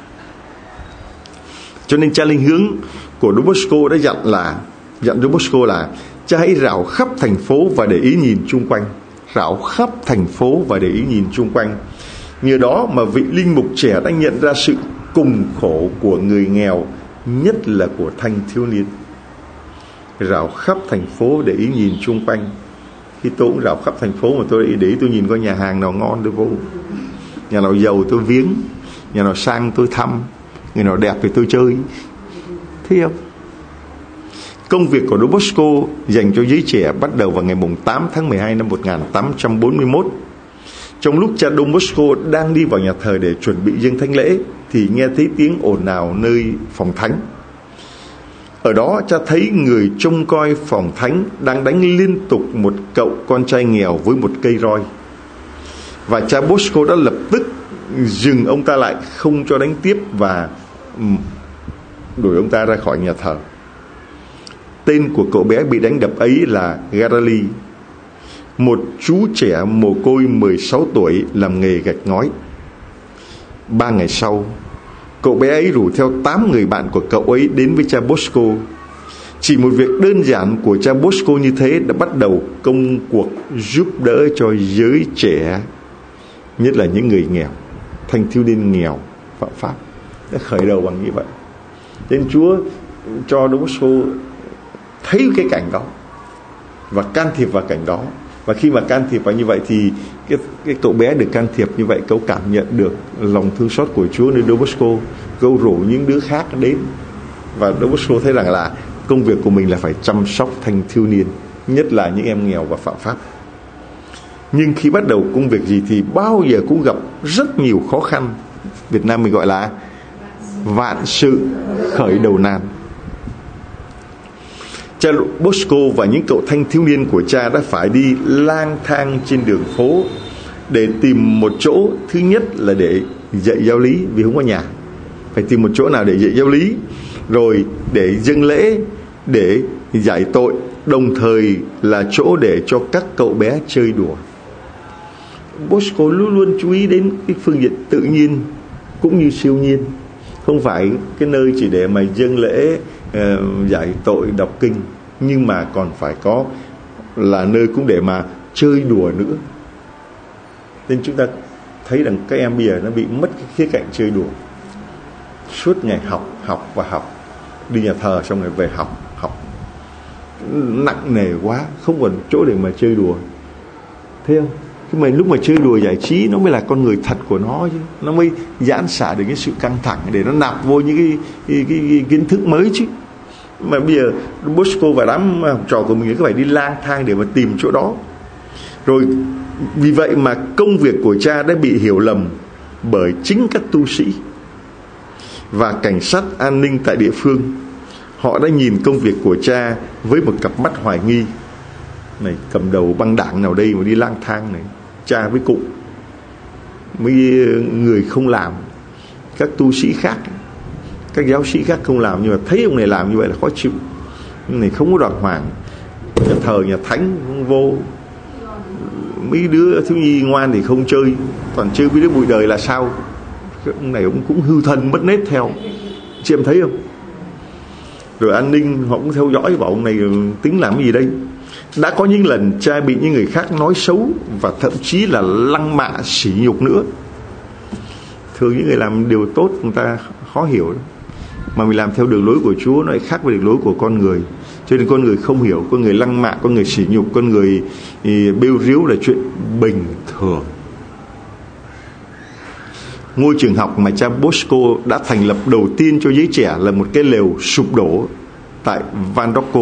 Cho nên cha linh hướng của Don Bosco đã dặn Don Bosco là cha hãy rảo khắp thành phố và để ý nhìn chung quanh. Rảo khắp thành phố và để ý nhìn chung quanh. Nhờ đó mà vị linh mục trẻ đã nhận ra sự cùng khổ của người nghèo, nhất là của thanh thiếu niên. Rảo khắp thành phố để ý nhìn chung quanh. Khi tôi cũng rảo khắp thành phố mà tôi để ý, tôi nhìn coi nhà hàng nào ngon tôi vô, nhà nào giàu tôi viếng, nhà nào sang tôi thăm, người nào đẹp thì tôi chơi. Thấy không? Công việc của Don Bosco dành cho giới trẻ bắt đầu vào ngày 8 tháng 12 năm 1841. Trong lúc cha Don Bosco đang đi vào nhà thờ để chuẩn bị dâng thánh lễ thì nghe thấy tiếng ồn ào nơi phòng thánh. Ở đó cha thấy người trông coi phòng thánh đang đánh liên tục một cậu con trai nghèo với một cây roi. Và cha Bosco đã lập tức dừng ông ta lại, không cho đánh tiếp, và đuổi ông ta ra khỏi nhà thờ. Tên của cậu bé bị đánh đập ấy là Garali, một chú trẻ mồ côi 16 tuổi làm nghề gạch ngói. 3 ngày sau, cậu bé ấy rủ theo 8 người bạn của cậu ấy đến với cha Bosco. Chỉ một việc đơn giản của cha Bosco như thế đã bắt đầu công cuộc giúp đỡ cho giới trẻ, nhất là những người nghèo, thanh thiếu niên nghèo phạm pháp. Đã khởi đầu bằng như vậy. Nên Chúa cho Don Bosco thấy cái cảnh đó và can thiệp vào cảnh đó. Và khi mà can thiệp vào như vậy thì cái cậu bé được can thiệp như vậy, cậu cảm nhận được lòng thương xót của Chúa nên Don Bosco cậu rủ những đứa khác đến. Và Don Bosco thấy rằng là công việc của mình là phải chăm sóc thanh thiếu niên, nhất là những em nghèo và phạm pháp. Nhưng khi bắt đầu công việc gì thì bao giờ cũng gặp rất nhiều khó khăn. Việt Nam mình gọi là vạn sự khởi đầu nan. Cha Bosco và những cậu thanh thiếu niên của cha đã phải đi lang thang trên đường phố để tìm một chỗ, thứ nhất là để dạy giáo lý, vì không có nhà, phải tìm một chỗ nào để dạy giáo lý, rồi để dâng lễ, để giải tội, đồng thời là chỗ để cho các cậu bé chơi đùa. Bosco luôn luôn chú ý đến cái phương diện tự nhiên cũng như siêu nhiên, không phải cái nơi chỉ để mà dâng lễ, giải tội, đọc kinh, nhưng mà còn phải có là nơi cũng để mà chơi đùa nữa. Nên chúng ta thấy rằng các em bây giờ nó bị mất cái khía cạnh chơi đùa. Suốt ngày học và học, đi nhà thờ xong rồi về học, nặng nề quá, không còn chỗ để mà chơi đùa. Thấy không? Cái mà lúc mà chơi đùa giải trí nó mới là con người thật của nó chứ, nó mới giãn xả được cái sự căng thẳng để nó nạp vô những cái kiến thức mới chứ. Mà bây giờ Bosco và đám học trò của mình cứ phải đi lang thang để mà tìm chỗ đó. Rồi vì vậy mà công việc của cha đã bị hiểu lầm bởi chính các tu sĩ và cảnh sát an ninh tại địa phương. Họ đã nhìn công việc của cha với một cặp mắt hoài nghi. Này, cầm đầu băng đảng nào đây mà đi lang thang này, cha với cụ, mấy người không làm, các tu sĩ khác, các giáo sĩ khác không làm, nhưng mà thấy ông này làm như vậy là khó chịu. Ông này không có đàng hoàng, nhà thờ nhà thánh không vô, mấy đứa thiếu nhi ngoan thì không chơi, toàn chơi với đứa bụi đời là sao? Ông này ông cũng hư thân mất nết theo. Chị em thấy không? Rồi an ninh họ cũng theo dõi, bảo ông này tính làm cái gì đây. Đã có những lần cha bị những người khác nói xấu và thậm chí là lăng mạ sỉ nhục nữa. Thường những người làm điều tốt người ta khó hiểu đó. Mà mình làm theo đường lối của Chúa nó lại khác với đường lối của con người. Cho nên con người không hiểu, con người lăng mạ, con người sỉ nhục, con người bêu riếu là chuyện bình thường. Ngôi trường học mà cha Bosco đã thành lập đầu tiên cho giới trẻ là một cái lều sụp đổ tại Vandocco.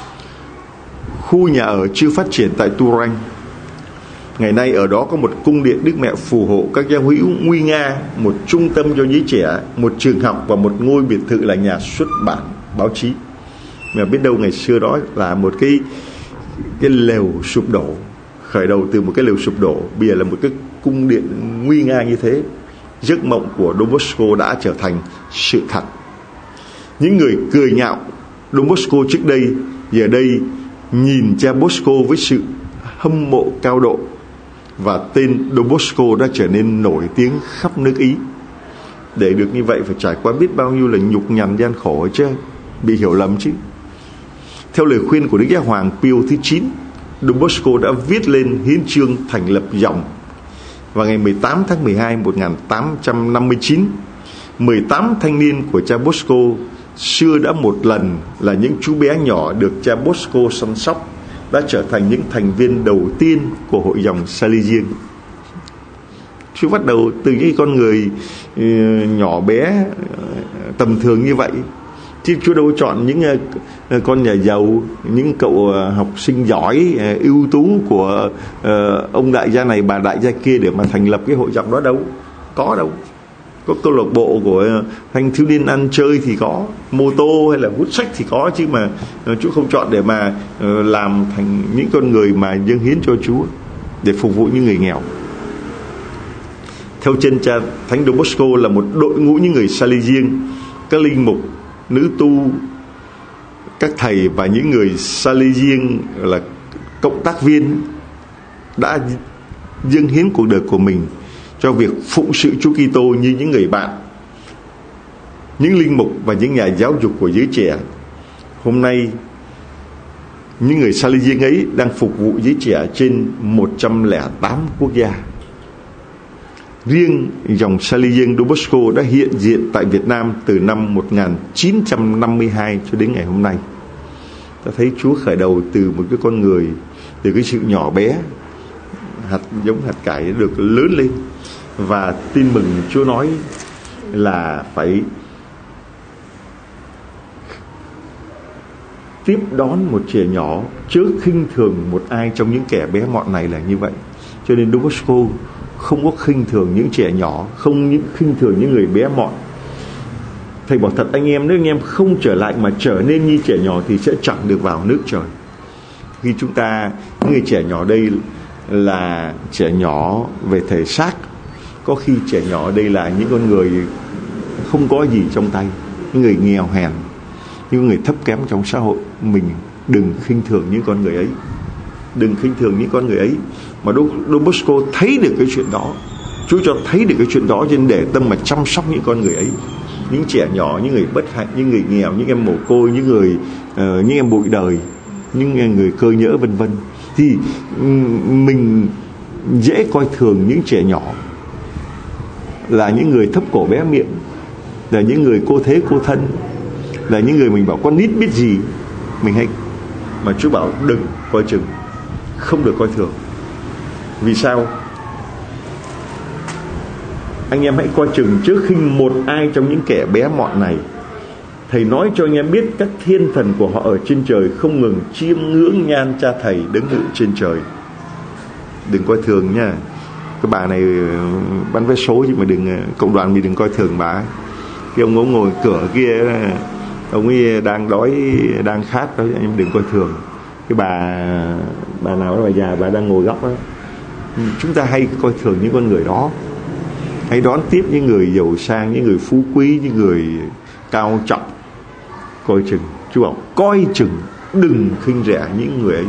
Khu nhà ở chưa phát triển tại Turin. Ngày nay ở đó có một cung điện Đức Mẹ phù hộ các giáo hữu nguy nga, một trung tâm cho giới trẻ, một trường học và một ngôi biệt thự là nhà xuất bản báo chí. Mà biết đâu ngày xưa đó là một cái lều sụp đổ, khởi đầu từ một cái lều sụp đổ, bây giờ là một cái cung điện nguy nga như thế. Giấc mộng của Don Bosco đã trở thành sự thật. Những người cười nhạo Don Bosco trước đây, giờ đây nhìn cha Bosco với sự hâm mộ cao độ, và tên Don Bosco đã trở nên nổi tiếng khắp nước Ý. Để được như vậy phải trải qua biết bao nhiêu là nhục nhằn gian khổ chứ, bị hiểu lầm chứ. Theo lời khuyên của Đức Giáo Hoàng Pio thứ 9, Don Bosco đã viết lên hiến chương thành lập dòng. Và ngày 18 tháng 12 1859, 18 thanh niên của cha Bosco xưa đã một lần là những chú bé nhỏ được cha Bosco săn sóc đã trở thành những thành viên đầu tiên của hội dòng Salesian. Chúa bắt đầu từ những con người nhỏ bé tầm thường như vậy, chứ Chúa đâu chọn những con nhà giàu, những cậu học sinh giỏi, ưu tú của ông đại gia này bà đại gia kia để mà thành lập cái hội dòng đó đâu. Có đâu. Có câu lạc bộ của thanh thiếu niên ăn chơi thì có, mô tô hay là hút sách thì có, chứ mà Chúa không chọn để mà làm thành những con người mà dâng hiến cho Chúa để phục vụ những người nghèo. Theo chân cha Thánh Don Bosco là một đội ngũ những người Salesian, các linh mục, nữ tu, các thầy và những người Salesian là cộng tác viên đã dâng hiến cuộc đời của mình cho việc phụng sự Chúa Kitô như những người bạn, những linh mục và những nhà giáo dục của giới trẻ. Hôm nay, những người Salesian ấy đang phục vụ giới trẻ trên 108 quốc gia. Riêng dòng Salesian Don Bosco đã hiện diện tại Việt Nam từ năm 1952 cho đến ngày hôm nay. Ta thấy Chúa khởi đầu từ một cái con người, từ cái sự nhỏ bé, giống hạt cải được lớn lên. Và tin mừng Chúa nói là phải tiếp đón một trẻ nhỏ, chớ khinh thường một ai trong những kẻ bé mọn này là như vậy. Cho nên Don Bosco không có khinh thường những trẻ nhỏ, không khinh thường những người bé mọn. Thầy bảo thật anh em, nếu anh em không trở lại mà trở nên như trẻ nhỏ thì sẽ chẳng được vào nước trời. Khi chúng ta, những người trẻ nhỏ đây là trẻ nhỏ về thể xác, có khi trẻ nhỏ đây là những con người không có gì trong tay, những người nghèo hèn, những người thấp kém trong xã hội. Mình đừng khinh thường những con người ấy, đừng khinh thường những con người ấy. Mà Don Bosco thấy được cái chuyện đó, Chúa cho thấy được cái chuyện đó, cho nên để tâm mà chăm sóc những con người ấy, những trẻ nhỏ, những người bất hạnh, những người nghèo, những em mồ côi, những em bụi đời, những người cơ nhỡ vân vân. Thì mình dễ coi thường những trẻ nhỏ, là những người thấp cổ bé miệng, là những người cô thế cô thân, là những người mình bảo con nít biết gì, mình hay. Mà Chúa bảo đừng coi chừng, không được coi thường. Vì sao? Anh em hãy coi chừng trước khinh một ai trong những kẻ bé mọn này. Thầy nói cho anh em biết các thiên thần của họ ở trên trời không ngừng chiêm ngưỡng nhan cha thầy đứng ngự trên trời. Đừng coi thường nha. Cái bà này bán vé số chứ mà đừng, cộng đoàn mình đừng coi thường bà ấy. Cái ông ngồi cửa kia, ông ấy đang đói, đang khát đó, anh em đừng coi thường. Cái bà nào đó, bà già, bà đang ngồi góc đó. Chúng ta hay coi thường những con người đó, hãy đón tiếp những người giàu sang, những người phú quý, những người cao trọng. Coi chừng, Chúa bảo coi chừng, đừng khinh rẻ những người ấy.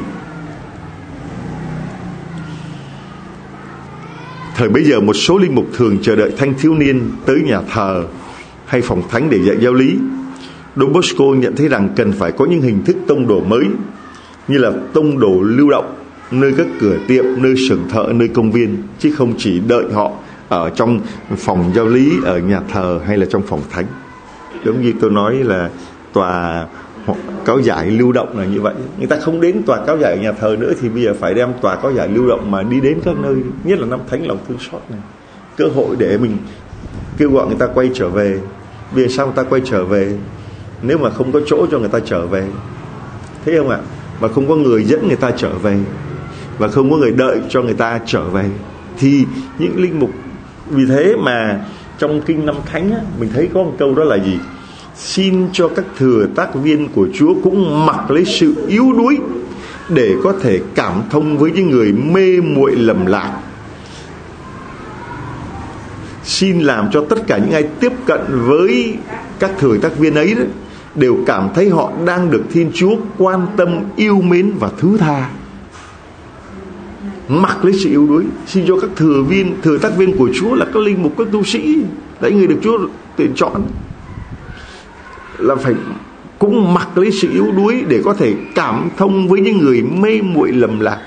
Thời bấy giờ một số linh mục thường chờ đợi thanh thiếu niên tới nhà thờ hay phòng thánh để dạy giáo lý. Don Bosco nhận thấy rằng cần phải có những hình thức tông đồ mới, như là tông đồ lưu động nơi các cửa tiệm, nơi xưởng thợ, nơi công viên, chứ không chỉ đợi họ ở trong phòng giáo lý, ở nhà thờ hay là trong phòng thánh. Giống như tôi nói là tòa cáo giải lưu động là như vậy. Người ta không đến tòa cáo giải ở nhà thờ nữa thì bây giờ phải đem tòa cáo giải lưu động mà đi đến các nơi, nhất là năm thánh lòng thương xót này, cơ hội để mình kêu gọi người ta quay trở về. Vì sao người ta quay trở về? Nếu mà không có chỗ cho người ta trở về, thấy không ạ? Mà không có người dẫn người ta trở về, và không có người đợi cho người ta trở về, thì những linh mục. Vì thế mà trong kinh năm thánh á, mình thấy có một câu đó là gì? Xin cho các thừa tác viên của Chúa cũng mặc lấy sự yếu đuối để có thể cảm thông với những người mê muội lầm lạc. Xin làm cho tất cả những ai tiếp cận với các thừa tác viên ấy đó, đều cảm thấy họ đang được Thiên Chúa quan tâm, yêu mến và thứ tha. Mặc lấy sự yếu đuối. Xin cho các thừa tác viên của Chúa là các linh mục, các tu sĩ, là người được Chúa tuyển chọn, là phải cũng mặc lấy sự yếu đuối để có thể cảm thông với những người mê muội lầm lạc.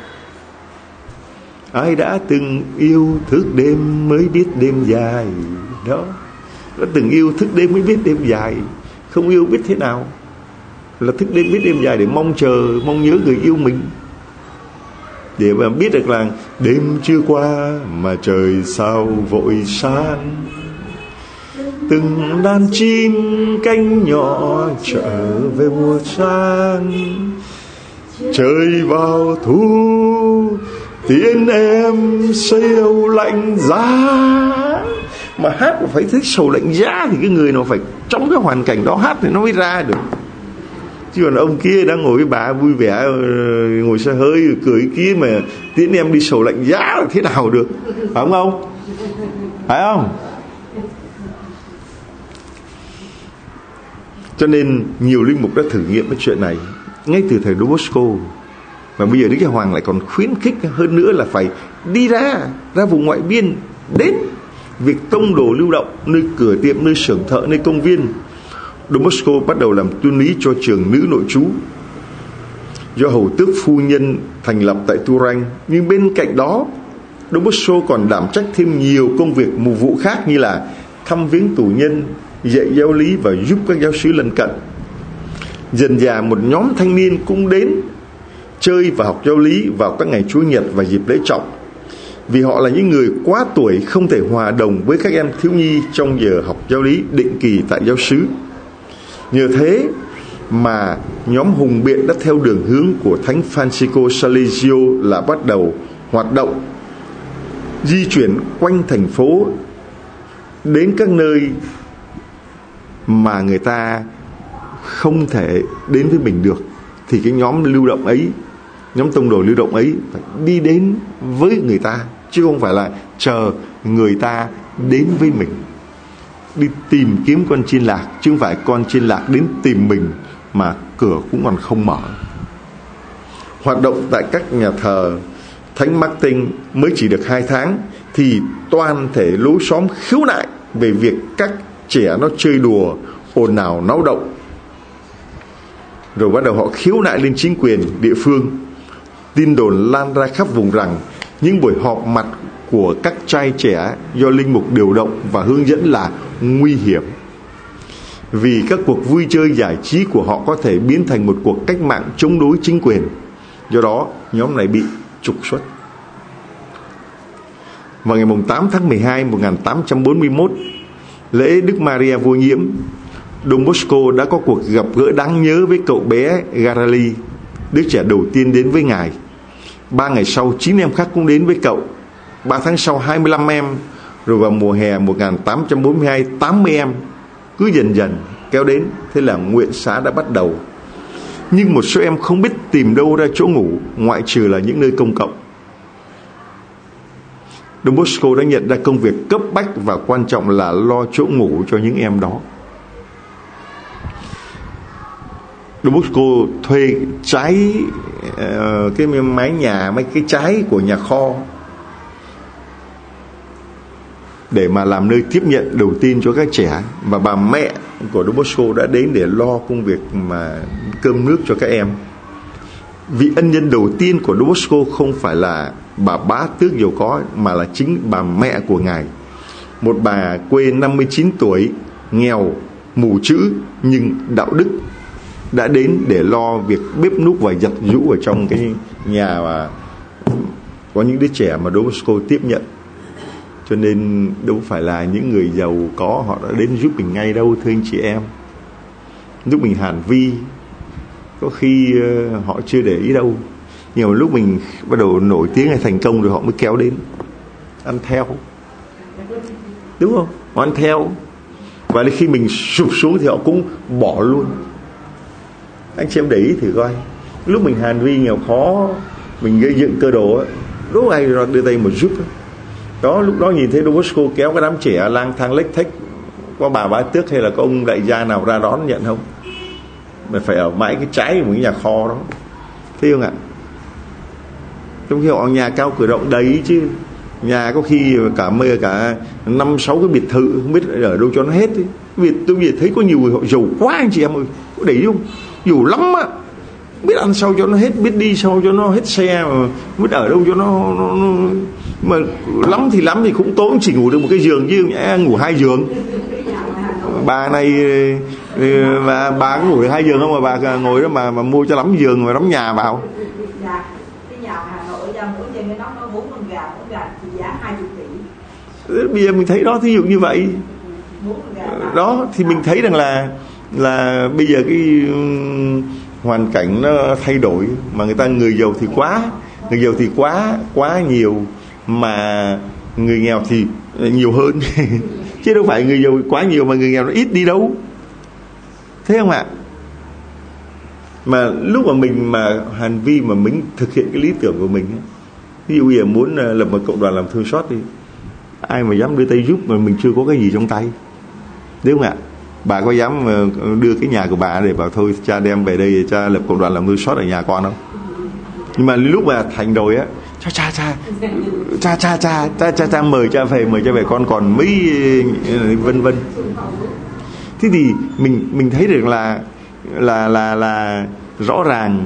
Ai đã từng yêu thức đêm mới biết đêm dài đó, đã từng yêu thức đêm mới biết đêm dài. Không yêu biết thế nào, là thức đêm biết đêm dài để mong chờ, mong nhớ người yêu mình, để mà biết được là đêm chưa qua mà trời sao vội san. Từng đàn chim cánh nhỏ trở về mùa sang, trời vào thu tiễn em xây âu lạnh giá. Mà hát mà phải thích sầu lạnh giá thì cái người nào phải trong cái hoàn cảnh đó hát thì nó mới ra được. Chứ còn ông kia đang ngồi với bà vui vẻ, ngồi xe hơi cười kia mà tiễn em đi sầu lạnh giá là thế nào được, phải không? Phải không? Cho nên nhiều linh mục đã thử nghiệm cái chuyện này ngay từ thời Don Bosco. Và bây giờ Đức Giáo Hoàng lại còn khuyến khích hơn nữa là phải đi ra vùng ngoại biên, đến việc tông đồ lưu động nơi cửa tiệm, nơi xưởng thợ, nơi công viên. Don Bosco bắt đầu làm tuyên lý cho trường nữ nội trú do hầu tước phu nhân thành lập tại Turin. Nhưng bên cạnh đó, Don Bosco còn đảm trách thêm nhiều công việc mục vụ khác, như là thăm viếng tù nhân, dạy giáo lý và giúp các giáo xứ lân cận. Dần dà một nhóm thanh niên cũng đến chơi và học giáo lý vào các ngày Chúa Nhật và dịp lễ trọng, vì họ là những người quá tuổi không thể hòa đồng với các em thiếu nhi trong giờ học giáo lý định kỳ tại giáo xứ. Nhờ thế mà nhóm hùng biện đã theo đường hướng của Thánh Francisco Salesio là bắt đầu hoạt động di chuyển quanh thành phố đến các nơi mà người ta không thể đến với mình được, thì cái nhóm lưu động ấy, nhóm tông đồ lưu động ấy phải đi đến với người ta, chứ không phải là chờ người ta đến với mình. Đi tìm kiếm con chiên lạc, chứ không phải con chiên lạc đến tìm mình mà cửa cũng còn không mở. Hoạt động tại các nhà thờ Thánh Martin mới chỉ được 2 tháng thì toàn thể lối xóm khiếu nại về việc các trẻ nó chơi đùa ồn ào náo động. Rồi bắt đầu họ khiếu nại lên chính quyền địa phương. Tin đồn lan ra khắp vùng rằng những buổi họp mặt của các trai trẻ do linh mục điều động và hướng dẫn là nguy hiểm, vì các cuộc vui chơi giải trí của họ có thể biến thành một cuộc cách mạng chống đối chính quyền. Do đó nhóm này bị trục xuất. Vào ngày 8 tháng 12 1841, lễ Đức Maria Vô Nhiễm, Don Bosco đã có cuộc gặp gỡ đáng nhớ với cậu bé Garali, đứa trẻ đầu tiên đến với ngài. 3 ngày sau 9 em khác cũng đến với cậu. 3 tháng sau 25 em. Rồi vào mùa hè 1842 80 em. Cứ dần dần kéo đến. Thế là nguyện xá đã bắt đầu. Nhưng một số em không biết tìm đâu ra chỗ ngủ, ngoại trừ là những nơi công cộng. Don Bosco đã nhận ra công việc cấp bách và quan trọng là lo chỗ ngủ cho những em đó. Don Bosco thuê trái cái mái nhà, mấy cái trái của nhà kho để mà làm nơi tiếp nhận đầu tiên cho các trẻ. Và bà mẹ của Don Bosco đã đến để lo công việc mà cơm nước cho các em. Vị ân nhân đầu tiên của Don Bosco không phải là bà bá tước giàu có, mà là chính bà mẹ của ngài. Một bà quê 59 tuổi, nghèo, mù chữ nhưng đạo đức, đã đến để lo việc bếp núc và giặt giũ ở trong cái nhà mà có những đứa trẻ mà Don Bosco tiếp nhận. Cho nên đâu phải là những người giàu có họ đã đến giúp mình ngay đâu, thưa anh chị em. Lúc mình hàn vi có khi họ chưa để ý đâu, nhưng mà lúc mình bắt đầu nổi tiếng hay thành công rồi họ mới kéo đến ăn theo, đúng không? Họ ăn theo. Và khi mình sụp xuống thì họ cũng bỏ luôn. Anh chị em để ý thử coi, lúc mình hàn vi nghèo khó, mình gây dựng cơ đồ, lúc ai rồi đưa tay một giúp đó. Lúc đó nhìn thấy Don Bosco kéo cái đám trẻ lang thang lếch thếch, có bà bá tước hay là có ông đại gia nào ra đón nhận không? Mà phải ở mãi cái trái của một cái nhà kho đó, thấy không ạ? Trong khi họ nhà cao cửa rộng đầy chứ, nhà có khi cả 5-6 cái biệt thự, không biết ở đâu cho nó hết. Tôi thấy có nhiều người họ giàu quá anh chị em ơi, có để ý không? Giàu lắm á, biết ăn sao cho nó hết, biết đi sao cho nó hết xe, mà biết ở đâu cho nó mà lắm thì cũng tối chỉ ngủ được một cái giường chứ ngủ 2 giường. Bà này và bà có ngủ được 2 giường không, mà bà ngồi đó mà mua cho lắm giường mà lắm nhà vào. Cái nhà Hà Nội ra mỗi giường nó 4 con gà thì giá 20 tỷ. Bây giờ mình thấy đó, thí dụ như vậy đó, thì mình thấy rằng là bây giờ cái hoàn cảnh nó thay đổi, mà người giàu thì quá nhiều, mà người nghèo thì nhiều hơn chứ đâu phải người giàu quá nhiều mà người nghèo nó ít đi đâu, thấy không ạ? Mà lúc mà mình mà hành vi mà mình thực hiện cái lý tưởng của mình, ví dụ bây giờ muốn lập một cộng đoàn làm thương xót thì ai mà dám đưa tay giúp mà mình chưa có cái gì trong tay, đúng không ạ? Bà có dám đưa cái nhà của bà để bảo thôi cha đem về đây cha lập cộng đoàn làm thương xót ở nhà con không? Nhưng mà lúc mà thành rồi á, cha mời cha về con còn mấy vân vân. Thế thì mình thấy được là rõ ràng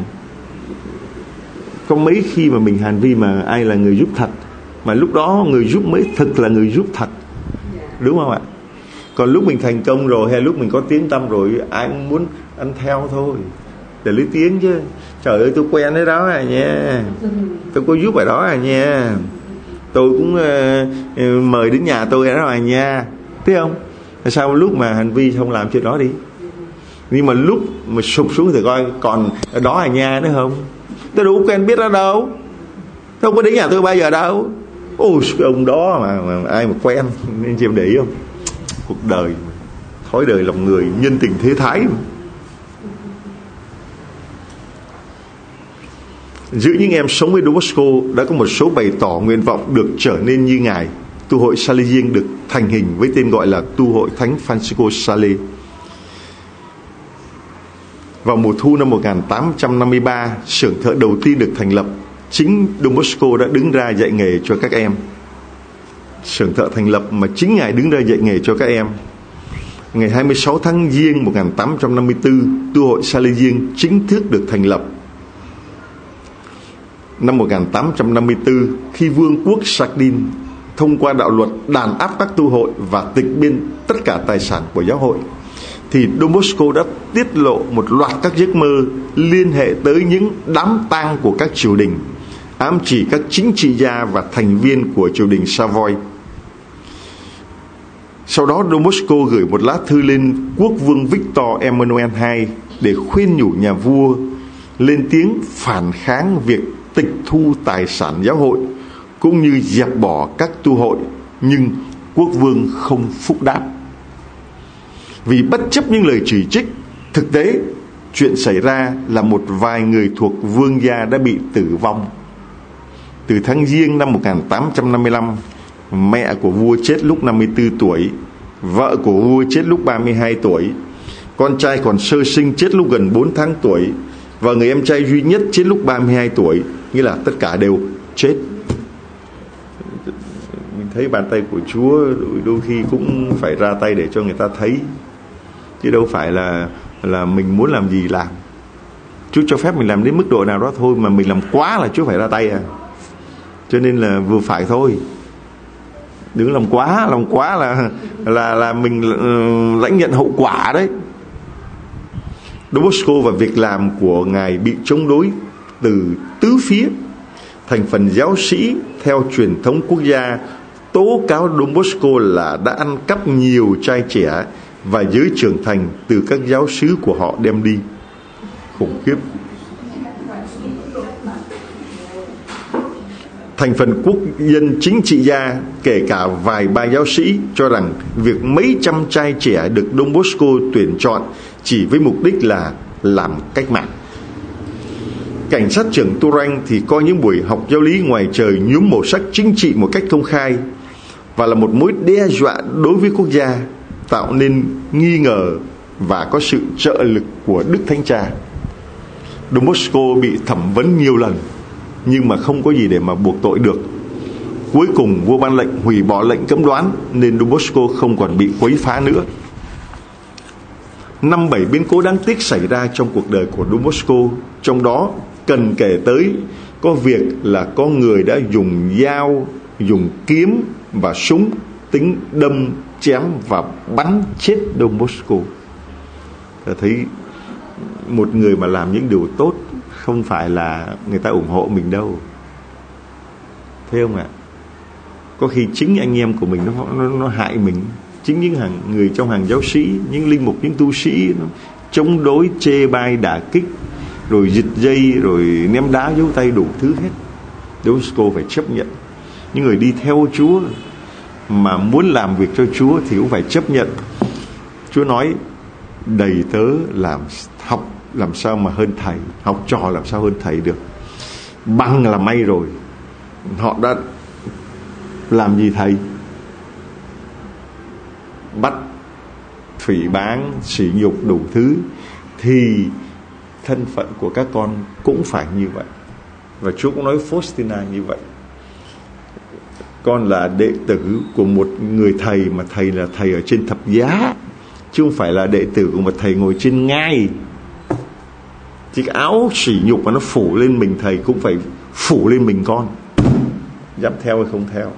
có mấy khi mà mình hành vi mà ai là người giúp thật, mà lúc đó người giúp mới thực là người giúp thật, đúng không ạ? Còn lúc mình thành công rồi hay lúc mình có tiếng tăm rồi, ai cũng muốn ăn theo thôi để lấy tiếng chứ. Trời ơi, tôi quen cái đó à nha, tôi có giúp ở đó à nha, tôi cũng mời đến nhà tôi đó à nha, thấy không? Sao lúc mà hành vi không làm chuyện đó đi, nhưng mà lúc mà sụp xuống thì coi còn ở đó à nha nữa không? Tôi đâu có quen biết đó đâu, không có đến nhà tôi bao giờ đâu, Ôi cái ông đó mà ai mà quen. Nên chị em để ý không? Cuộc đời, thói đời lòng người, nhân tình thế thái mà. Giữa những em sống với Don Bosco đã có một số bày tỏ nguyện vọng được trở nên như Ngài. Tu hội Salesian được thành hình với tên gọi là Tu hội Thánh Francisco Sales. Vào mùa thu năm 1853, xưởng thợ đầu tiên được thành lập. Chính Don Bosco đã đứng ra dạy nghề cho các em. Xưởng thợ thành lập mà chính Ngài đứng ra dạy nghề cho các em. Ngày 26 tháng Giêng 1854, Tu hội Salesian chính thức được thành lập. Năm 1854, khi Vương quốc Sardin thông qua đạo luật đàn áp các tu hội và tịch biên tất cả tài sản của giáo hội, thì Don Bosco đã tiết lộ một loạt các giấc mơ liên hệ tới những đám tang của các triều đình, ám chỉ các chính trị gia và thành viên của triều đình Savoy. Sau đó Don Bosco gửi một lá thư lên quốc vương Victor Emmanuel II để khuyên nhủ nhà vua lên tiếng phản kháng việc tịch thu tài sản giáo hội cũng như dẹp bỏ các tu hội, nhưng quốc vương không phúc đáp. Vì bất chấp những lời chỉ trích, thực tế chuyện xảy ra là một vài người thuộc vương gia đã bị tử vong. Từ tháng Giêng năm 1855, mẹ của vua chết lúc 54 tuổi, vợ của vua chết lúc 32 tuổi, con trai còn sơ sinh chết lúc gần 4 tháng tuổi, và người em trai duy nhất chết lúc 32 tuổi. Nghĩa là tất cả đều chết. Mình thấy bàn tay của Chúa đôi khi cũng phải ra tay để cho người ta thấy, chứ đâu phải là mình muốn làm gì làm. Chúa cho phép mình làm đến mức độ nào đó thôi, mà mình làm quá là Chúa phải ra tay à. Cho nên là vừa phải thôi, đừng làm quá là mình lãnh nhận hậu quả đấy. Don Bosco và việc làm của Ngài bị chống đối từ tứ phía. Thành phần giáo sĩ theo truyền thống quốc gia tố cáo Don Bosco là đã ăn cắp nhiều trai trẻ và giới trưởng thành từ các giáo xứ của họ đem đi. Khủng khiếp. Thành phần quốc dân chính trị gia, kể cả vài ba giáo sĩ, cho rằng việc mấy trăm trai trẻ được Don Bosco tuyển chọn chỉ với mục đích là làm cách mạng. Cảnh sát trưởng Turan thì coi những buổi học giáo lý ngoài trời nhuốm màu sắc chính trị một cách công khai và là một mối đe dọa đối với quốc gia, tạo nên nghi ngờ và có sự trợ lực của Đức Thánh Cha. Don Bosco bị thẩm vấn nhiều lần nhưng mà không có gì để mà buộc tội được. Cuối cùng vua ban lệnh hủy bỏ lệnh cấm đoán, nên Don Bosco không còn bị quấy phá nữa. 5-7 biến cố đáng tiếc xảy ra trong cuộc đời của Don Bosco. Trong đó cần kể tới có việc là có người đã dùng dao, dùng kiếm và súng tính đâm, chém và bắn chết Don Bosco. Ta thấy một người mà làm những điều tốt không phải là người ta ủng hộ mình đâu. Thấy không ạ? Có khi chính anh em của mình nó hại mình. Chính những người trong hàng giáo sĩ, những linh mục, những tu sĩ nó chống đối, chê bai, đả kích, rồi giật dây, rồi ném đá, giấu tay, đủ thứ hết. Don Bosco phải chấp nhận. Những người đi theo Chúa mà muốn làm việc cho Chúa thì cũng phải chấp nhận. Chúa nói đầy tớ làm học làm sao mà hơn thầy, học trò làm sao hơn thầy được. Bằng là may rồi. Họ đã làm gì thầy? Bắt, phỉ báng, sỉ nhục đủ thứ. Thì thân phận của các con cũng phải như vậy. Và Chúa cũng nói Faustina như vậy. Con là đệ tử của một người thầy, mà thầy là thầy ở trên thập giá, chứ không phải là đệ tử của một thầy ngồi trên ngai. Chiếc áo sỉ nhục mà nó phủ lên mình thầy cũng phải phủ lên mình con. Dám theo hay không theo?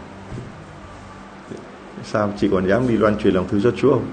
Sao chị còn dám đi loan truyền lòng thương xót Chúa không?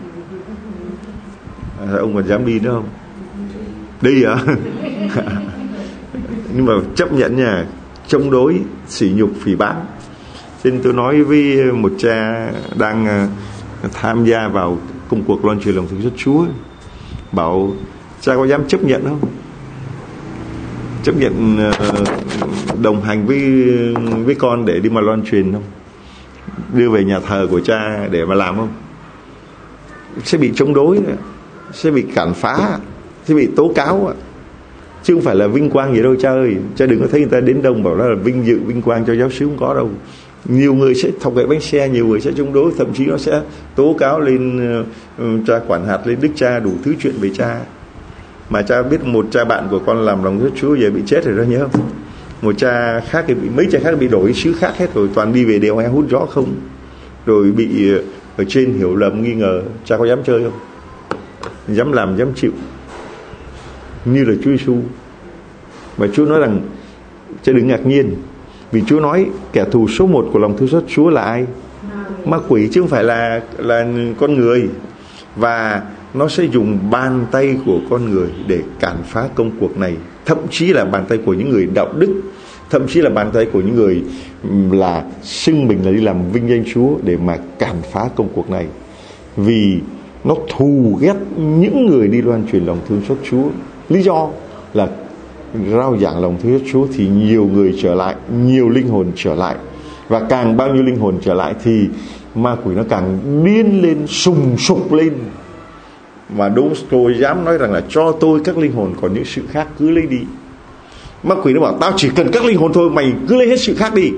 Ông còn dám đi nữa không? Đi à? Nhưng mà chấp nhận nha, chống đối, sỉ nhục, phỉ báng. Nên tôi nói với một cha đang tham gia vào công cuộc loan truyền lòng thương xót Chúa, bảo cha có dám chấp nhận không? chấp nhận đồng hành với con để đi mà loan truyền không? Đưa về nhà thờ của cha để mà làm không? Sẽ bị chống đối, sẽ bị cản phá, sẽ bị tố cáo, chứ không phải là vinh quang gì đâu cha ơi. Cha đừng có thấy người ta đến đông bảo đó là vinh dự vinh quang cho giáo xứ, không có đâu. Nhiều người sẽ thọc gậy bánh xe, nhiều người sẽ chống đối, thậm chí nó sẽ tố cáo lên cha quản hạt, lên đức cha, đủ thứ chuyện về cha. Mà cha biết một cha bạn của con làm lòng Chúa giờ bị chết rồi đó, nhớ không? Một cha khác thì bị, mấy cha khác bị đổi xứ khác hết rồi, toàn đi về đèo hay hút gió không, rồi bị ở trên hiểu lầm nghi ngờ. Cha có dám chơi không? Dám làm dám chịu như là Chúa Giêsu. Và Chúa nói rằng cha đừng ngạc nhiên, vì Chúa nói kẻ thù số 1 của lòng thương xót Chúa là ai? Ma quỷ, chứ không phải là con người. Và nó sẽ dùng bàn tay của con người để cản phá công cuộc này, thậm chí là bàn tay của những người đạo đức, thậm chí là bàn tay của những người là xưng mình là đi làm vinh danh Chúa để mà cản phá công cuộc này. Vì nó thù ghét những người đi loan truyền lòng thương xót Chúa. Lý do là rao giảng lòng thương xót Chúa thì nhiều người trở lại, nhiều linh hồn trở lại. Và càng bao nhiêu linh hồn trở lại thì ma quỷ nó càng điên lên, sùng sục lên. Mà đúng tôi dám nói rằng là cho tôi các linh hồn, còn những sự khác cứ lấy đi. Ma quỷ nó bảo tao chỉ cần các linh hồn thôi, mày cứ lấy hết sự khác đi.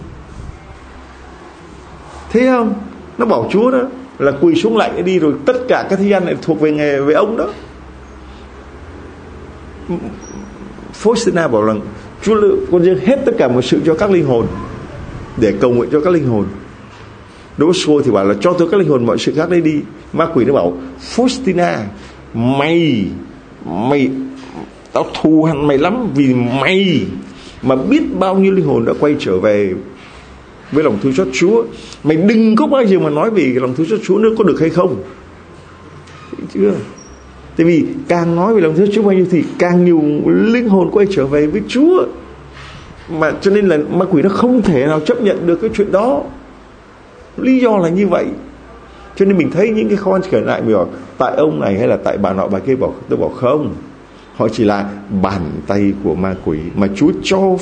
Thế không? Nó bảo Chúa đó là quỳ xuống lạy đi, rồi tất cả các thế gian này thuộc về nghề về ông đó. Faustina bảo rằng Chúa con dâng hết tất cả mọi sự cho các linh hồn để cầu nguyện cho các linh hồn. Đosco thì bảo là cho tôi các linh hồn mọi sự khác đấy đi. Ma quỷ nó bảo Faustina, mày tao thù hằn mày lắm, vì mày mà biết bao nhiêu linh hồn đã quay trở về với lòng thương xót Chúa. Mày đừng có bao giờ mà nói về lòng thương xót Chúa nữa, có được hay không? Thấy chưa? Tại vì càng nói về lòng thương xót Chúa bao nhiêu thì càng nhiều linh hồn quay trở về với Chúa. Mà cho nên là ma quỷ nó không thể nào chấp nhận được cái chuyện đó. Lý do là như vậy. Cho nên mình thấy những cái con trở lại mình bảo tại ông này hay là tại bà nọ bà kia, tôi bảo không, họ chỉ là bàn tay của ma quỷ mà Chúa cho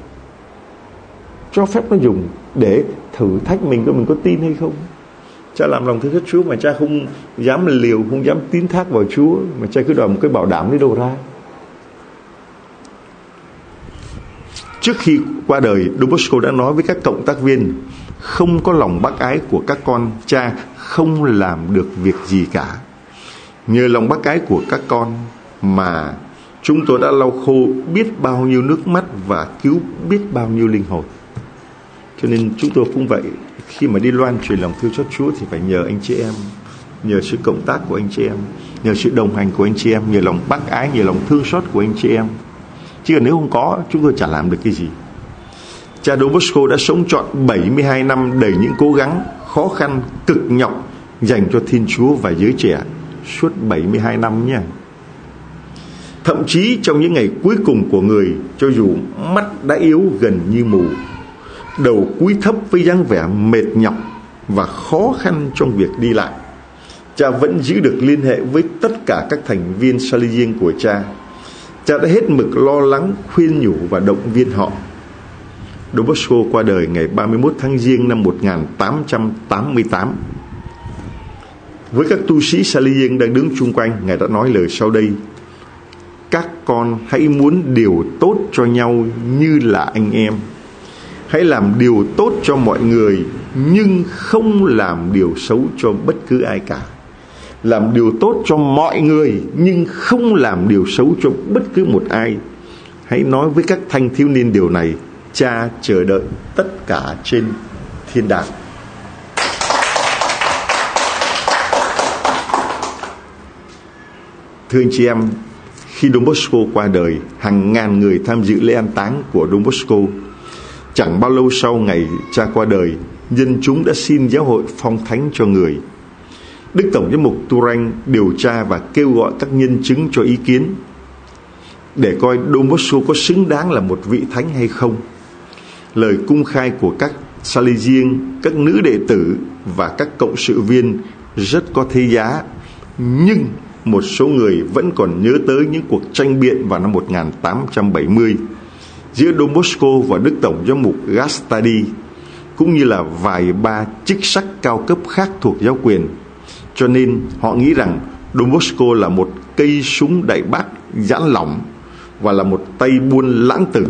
phép nó dùng để thử thách mình, có mình có tin hay không. Cha làm lòng thương xót Chúa mà cha không dám liều, không dám tín thác vào Chúa, mà cha cứ đòi một cái bảo đảm đi đâu ra. Trước khi qua đời, Don Bosco đã nói với các cộng tác viên, không có lòng bác ái của các con, cha không làm được việc gì cả. Nhờ lòng bác ái của các con mà chúng tôi đã lau khô biết bao nhiêu nước mắt và cứu biết bao nhiêu linh hồn. Cho nên chúng tôi cũng vậy, khi mà đi loan truyền lòng thương xót Chúa thì phải nhờ anh chị em, nhờ sự cộng tác của anh chị em, nhờ sự đồng hành của anh chị em, nhờ lòng bác ái, nhờ lòng thương xót của anh chị em. Chứ còn nếu không có, chúng tôi chả làm được cái gì. Cha Don Bosco đã sống trọn 72 năm đầy những cố gắng, khó khăn, cực nhọc dành cho Thiên Chúa và giới trẻ. Suốt 72 năm nha. Thậm chí trong những ngày cuối cùng của người, cho dù mắt đã yếu gần như mù, đầu cúi thấp với dáng vẻ mệt nhọc và khó khăn trong việc đi lại, cha vẫn giữ được liên hệ với tất cả các thành viên Salesian của cha. Cha đã hết mực lo lắng, khuyên nhủ và động viên họ. Don Bosco qua đời ngày 31 tháng Giêng năm 1888. Với các tu sĩ Salesian đang đứng chung quanh, Ngài đã nói lời sau đây: các con hãy muốn điều tốt cho nhau như là anh em. Hãy làm điều tốt cho mọi người, nhưng không làm điều xấu cho bất cứ ai cả. Làm điều tốt cho mọi người, nhưng không làm điều xấu cho bất cứ một ai. Hãy nói với các thanh thiếu niên điều này. Cha chờ đợi tất cả trên thiên đàng. Thưa anh chị em, khi Don Bosco qua đời, hàng ngàn người tham dự lễ an táng của Don Bosco. Chẳng bao lâu sau ngày cha qua đời, dân chúng đã xin giáo hội phong thánh cho người. Đức Tổng giám mục Turang điều tra và kêu gọi các nhân chứng cho ý kiến để coi Don Bosco có xứng đáng là một vị thánh hay không. Lời cung khai của các Salesian, các nữ đệ tử và các cộng sự viên rất có thế giá, nhưng một số người vẫn còn nhớ tới những cuộc tranh biện vào năm 1870 giữa Don Bosco và Đức Tổng giám mục Gastadi, cũng như là vài ba chức sắc cao cấp khác thuộc giáo quyền. Cho nên họ nghĩ rằng Don Bosco là một cây súng đại bác giãn lỏng và là một tay buôn lãng tử.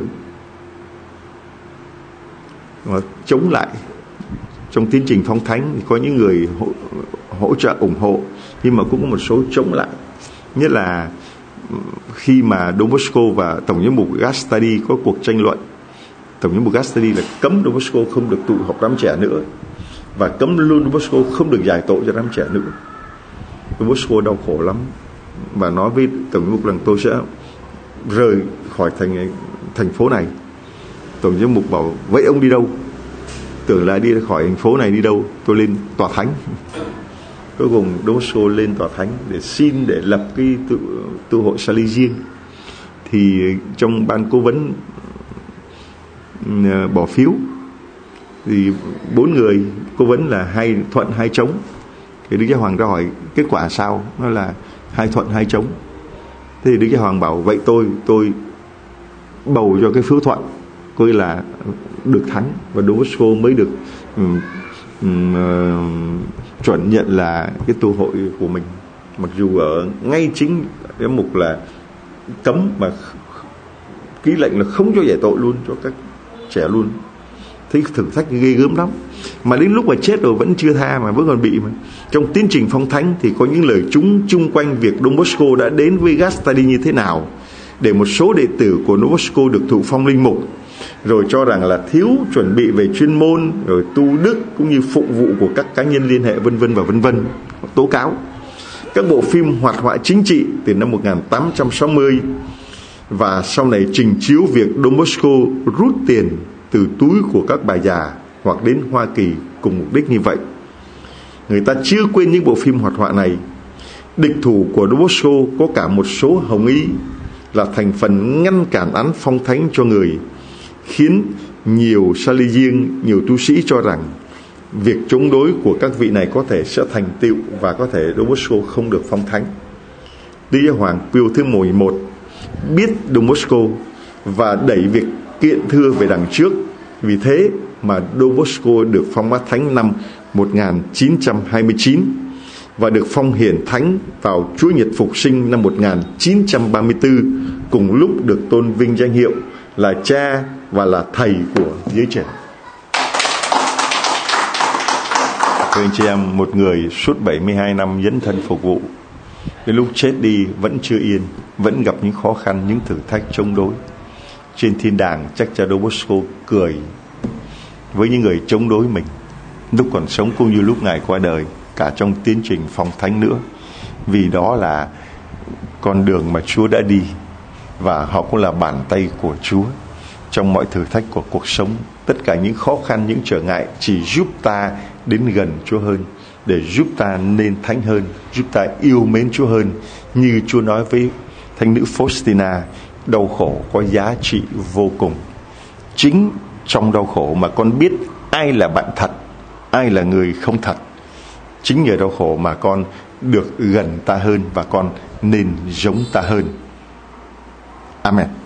Và chống lại. Trong tiến trình phong thánh thì có những người hỗ trợ ủng hộ, nhưng mà cũng có một số chống lại. Nhất là khi mà Don Bosco và Tổng giám mục Gastadi có cuộc tranh luận, Tổng giám mục Gastadi là cấm Don Bosco không được tụ họp đám trẻ nữa, và cấm luôn Don Bosco không được giải tội cho đám trẻ nữa. Don Bosco đau khổ lắm và nói với Tổng giám mục rằng tôi sẽ rời khỏi thành phố này. Tổng giám mục bảo vậy ông đi đâu? Tưởng là đi khỏi thành phố này đi đâu? Tôi lên tòa thánh. Cuối cùng Don Bosco lên tòa thánh để xin để lập cái tu hội Salesian. Thì trong ban cố vấn bỏ phiếu thì 4 người cố vấn là 2 thuận 2 chống. Thì Đức Giáo Hoàng ra hỏi kết quả sao? Nó là 2 thuận 2 chống. Thế thì Đức Giáo Hoàng bảo vậy tôi bầu cho cái phiếu thuận, coi là được thắng, và Don Bosco mới được chuẩn nhận là cái tu hội của mình. Mặc dù ở ngay chính cái mục là cấm mà ký lệnh là không cho giải tội luôn cho các trẻ luôn. Thấy thử thách ghê gớm lắm. Mà đến lúc mà chết rồi vẫn chưa tha, mà vẫn còn bị mà. Trong tiến trình phong thánh thì có những lời chung quanh việc Don Bosco đã đến với Gastadi như thế nào, để một số đệ tử của Don Bosco được thụ phong linh mục, rồi cho rằng là thiếu chuẩn bị về chuyên môn, rồi tu đức cũng như phụng vụ của các cá nhân liên hệ vân vân, tố cáo. Các bộ phim hoạt họa chính trị từ năm 1860 và sau này trình chiếu việc Don Bosco rút tiền từ túi của các bà già hoặc đến Hoa Kỳ cùng mục đích như vậy. Người ta chưa quên những bộ phim hoạt họa này. Địch thủ của Don Bosco có cả một số hồng y là thành phần ngăn cản án phong thánh cho người, khiến nhiều Salesian, nhiều tu sĩ cho rằng việc chống đối của các vị này có thể sẽ thành tựu và có thể Don Bosco không được phong thánh. Đức Giáo Hoàng Pio thứ 11 biết Don Bosco và đẩy việc kiện thưa về đằng trước. Vì thế mà Don Bosco được phong bá thánh năm 1929 và được phong hiển thánh vào Chúa Nhật Phục Sinh năm 1934, cùng lúc được tôn vinh danh hiệu là cha và là thầy của giới trẻ. Thưa anh chị em, một người suốt 72 năm dấn thân phục vụ, đến lúc chết đi vẫn chưa yên, vẫn gặp những khó khăn, những thử thách chống đối. Trên thiên đàng chắc cha Don Bosco cười với những người chống đối mình lúc còn sống cũng như lúc Ngài qua đời, cả trong tiến trình phong thánh nữa. Vì đó là con đường mà Chúa đã đi, và họ cũng là bàn tay của Chúa trong mọi thử thách của cuộc sống. Tất cả những khó khăn, những trở ngại chỉ giúp ta đến gần Chúa hơn, để giúp ta nên thánh hơn, giúp ta yêu mến Chúa hơn. Như Chúa nói với thánh nữ Faustina, đau khổ có giá trị vô cùng. Chính trong đau khổ mà con biết ai là bạn thật, ai là người không thật. Chính nhờ đau khổ mà con được gần ta hơn và con nên giống ta hơn. Amen.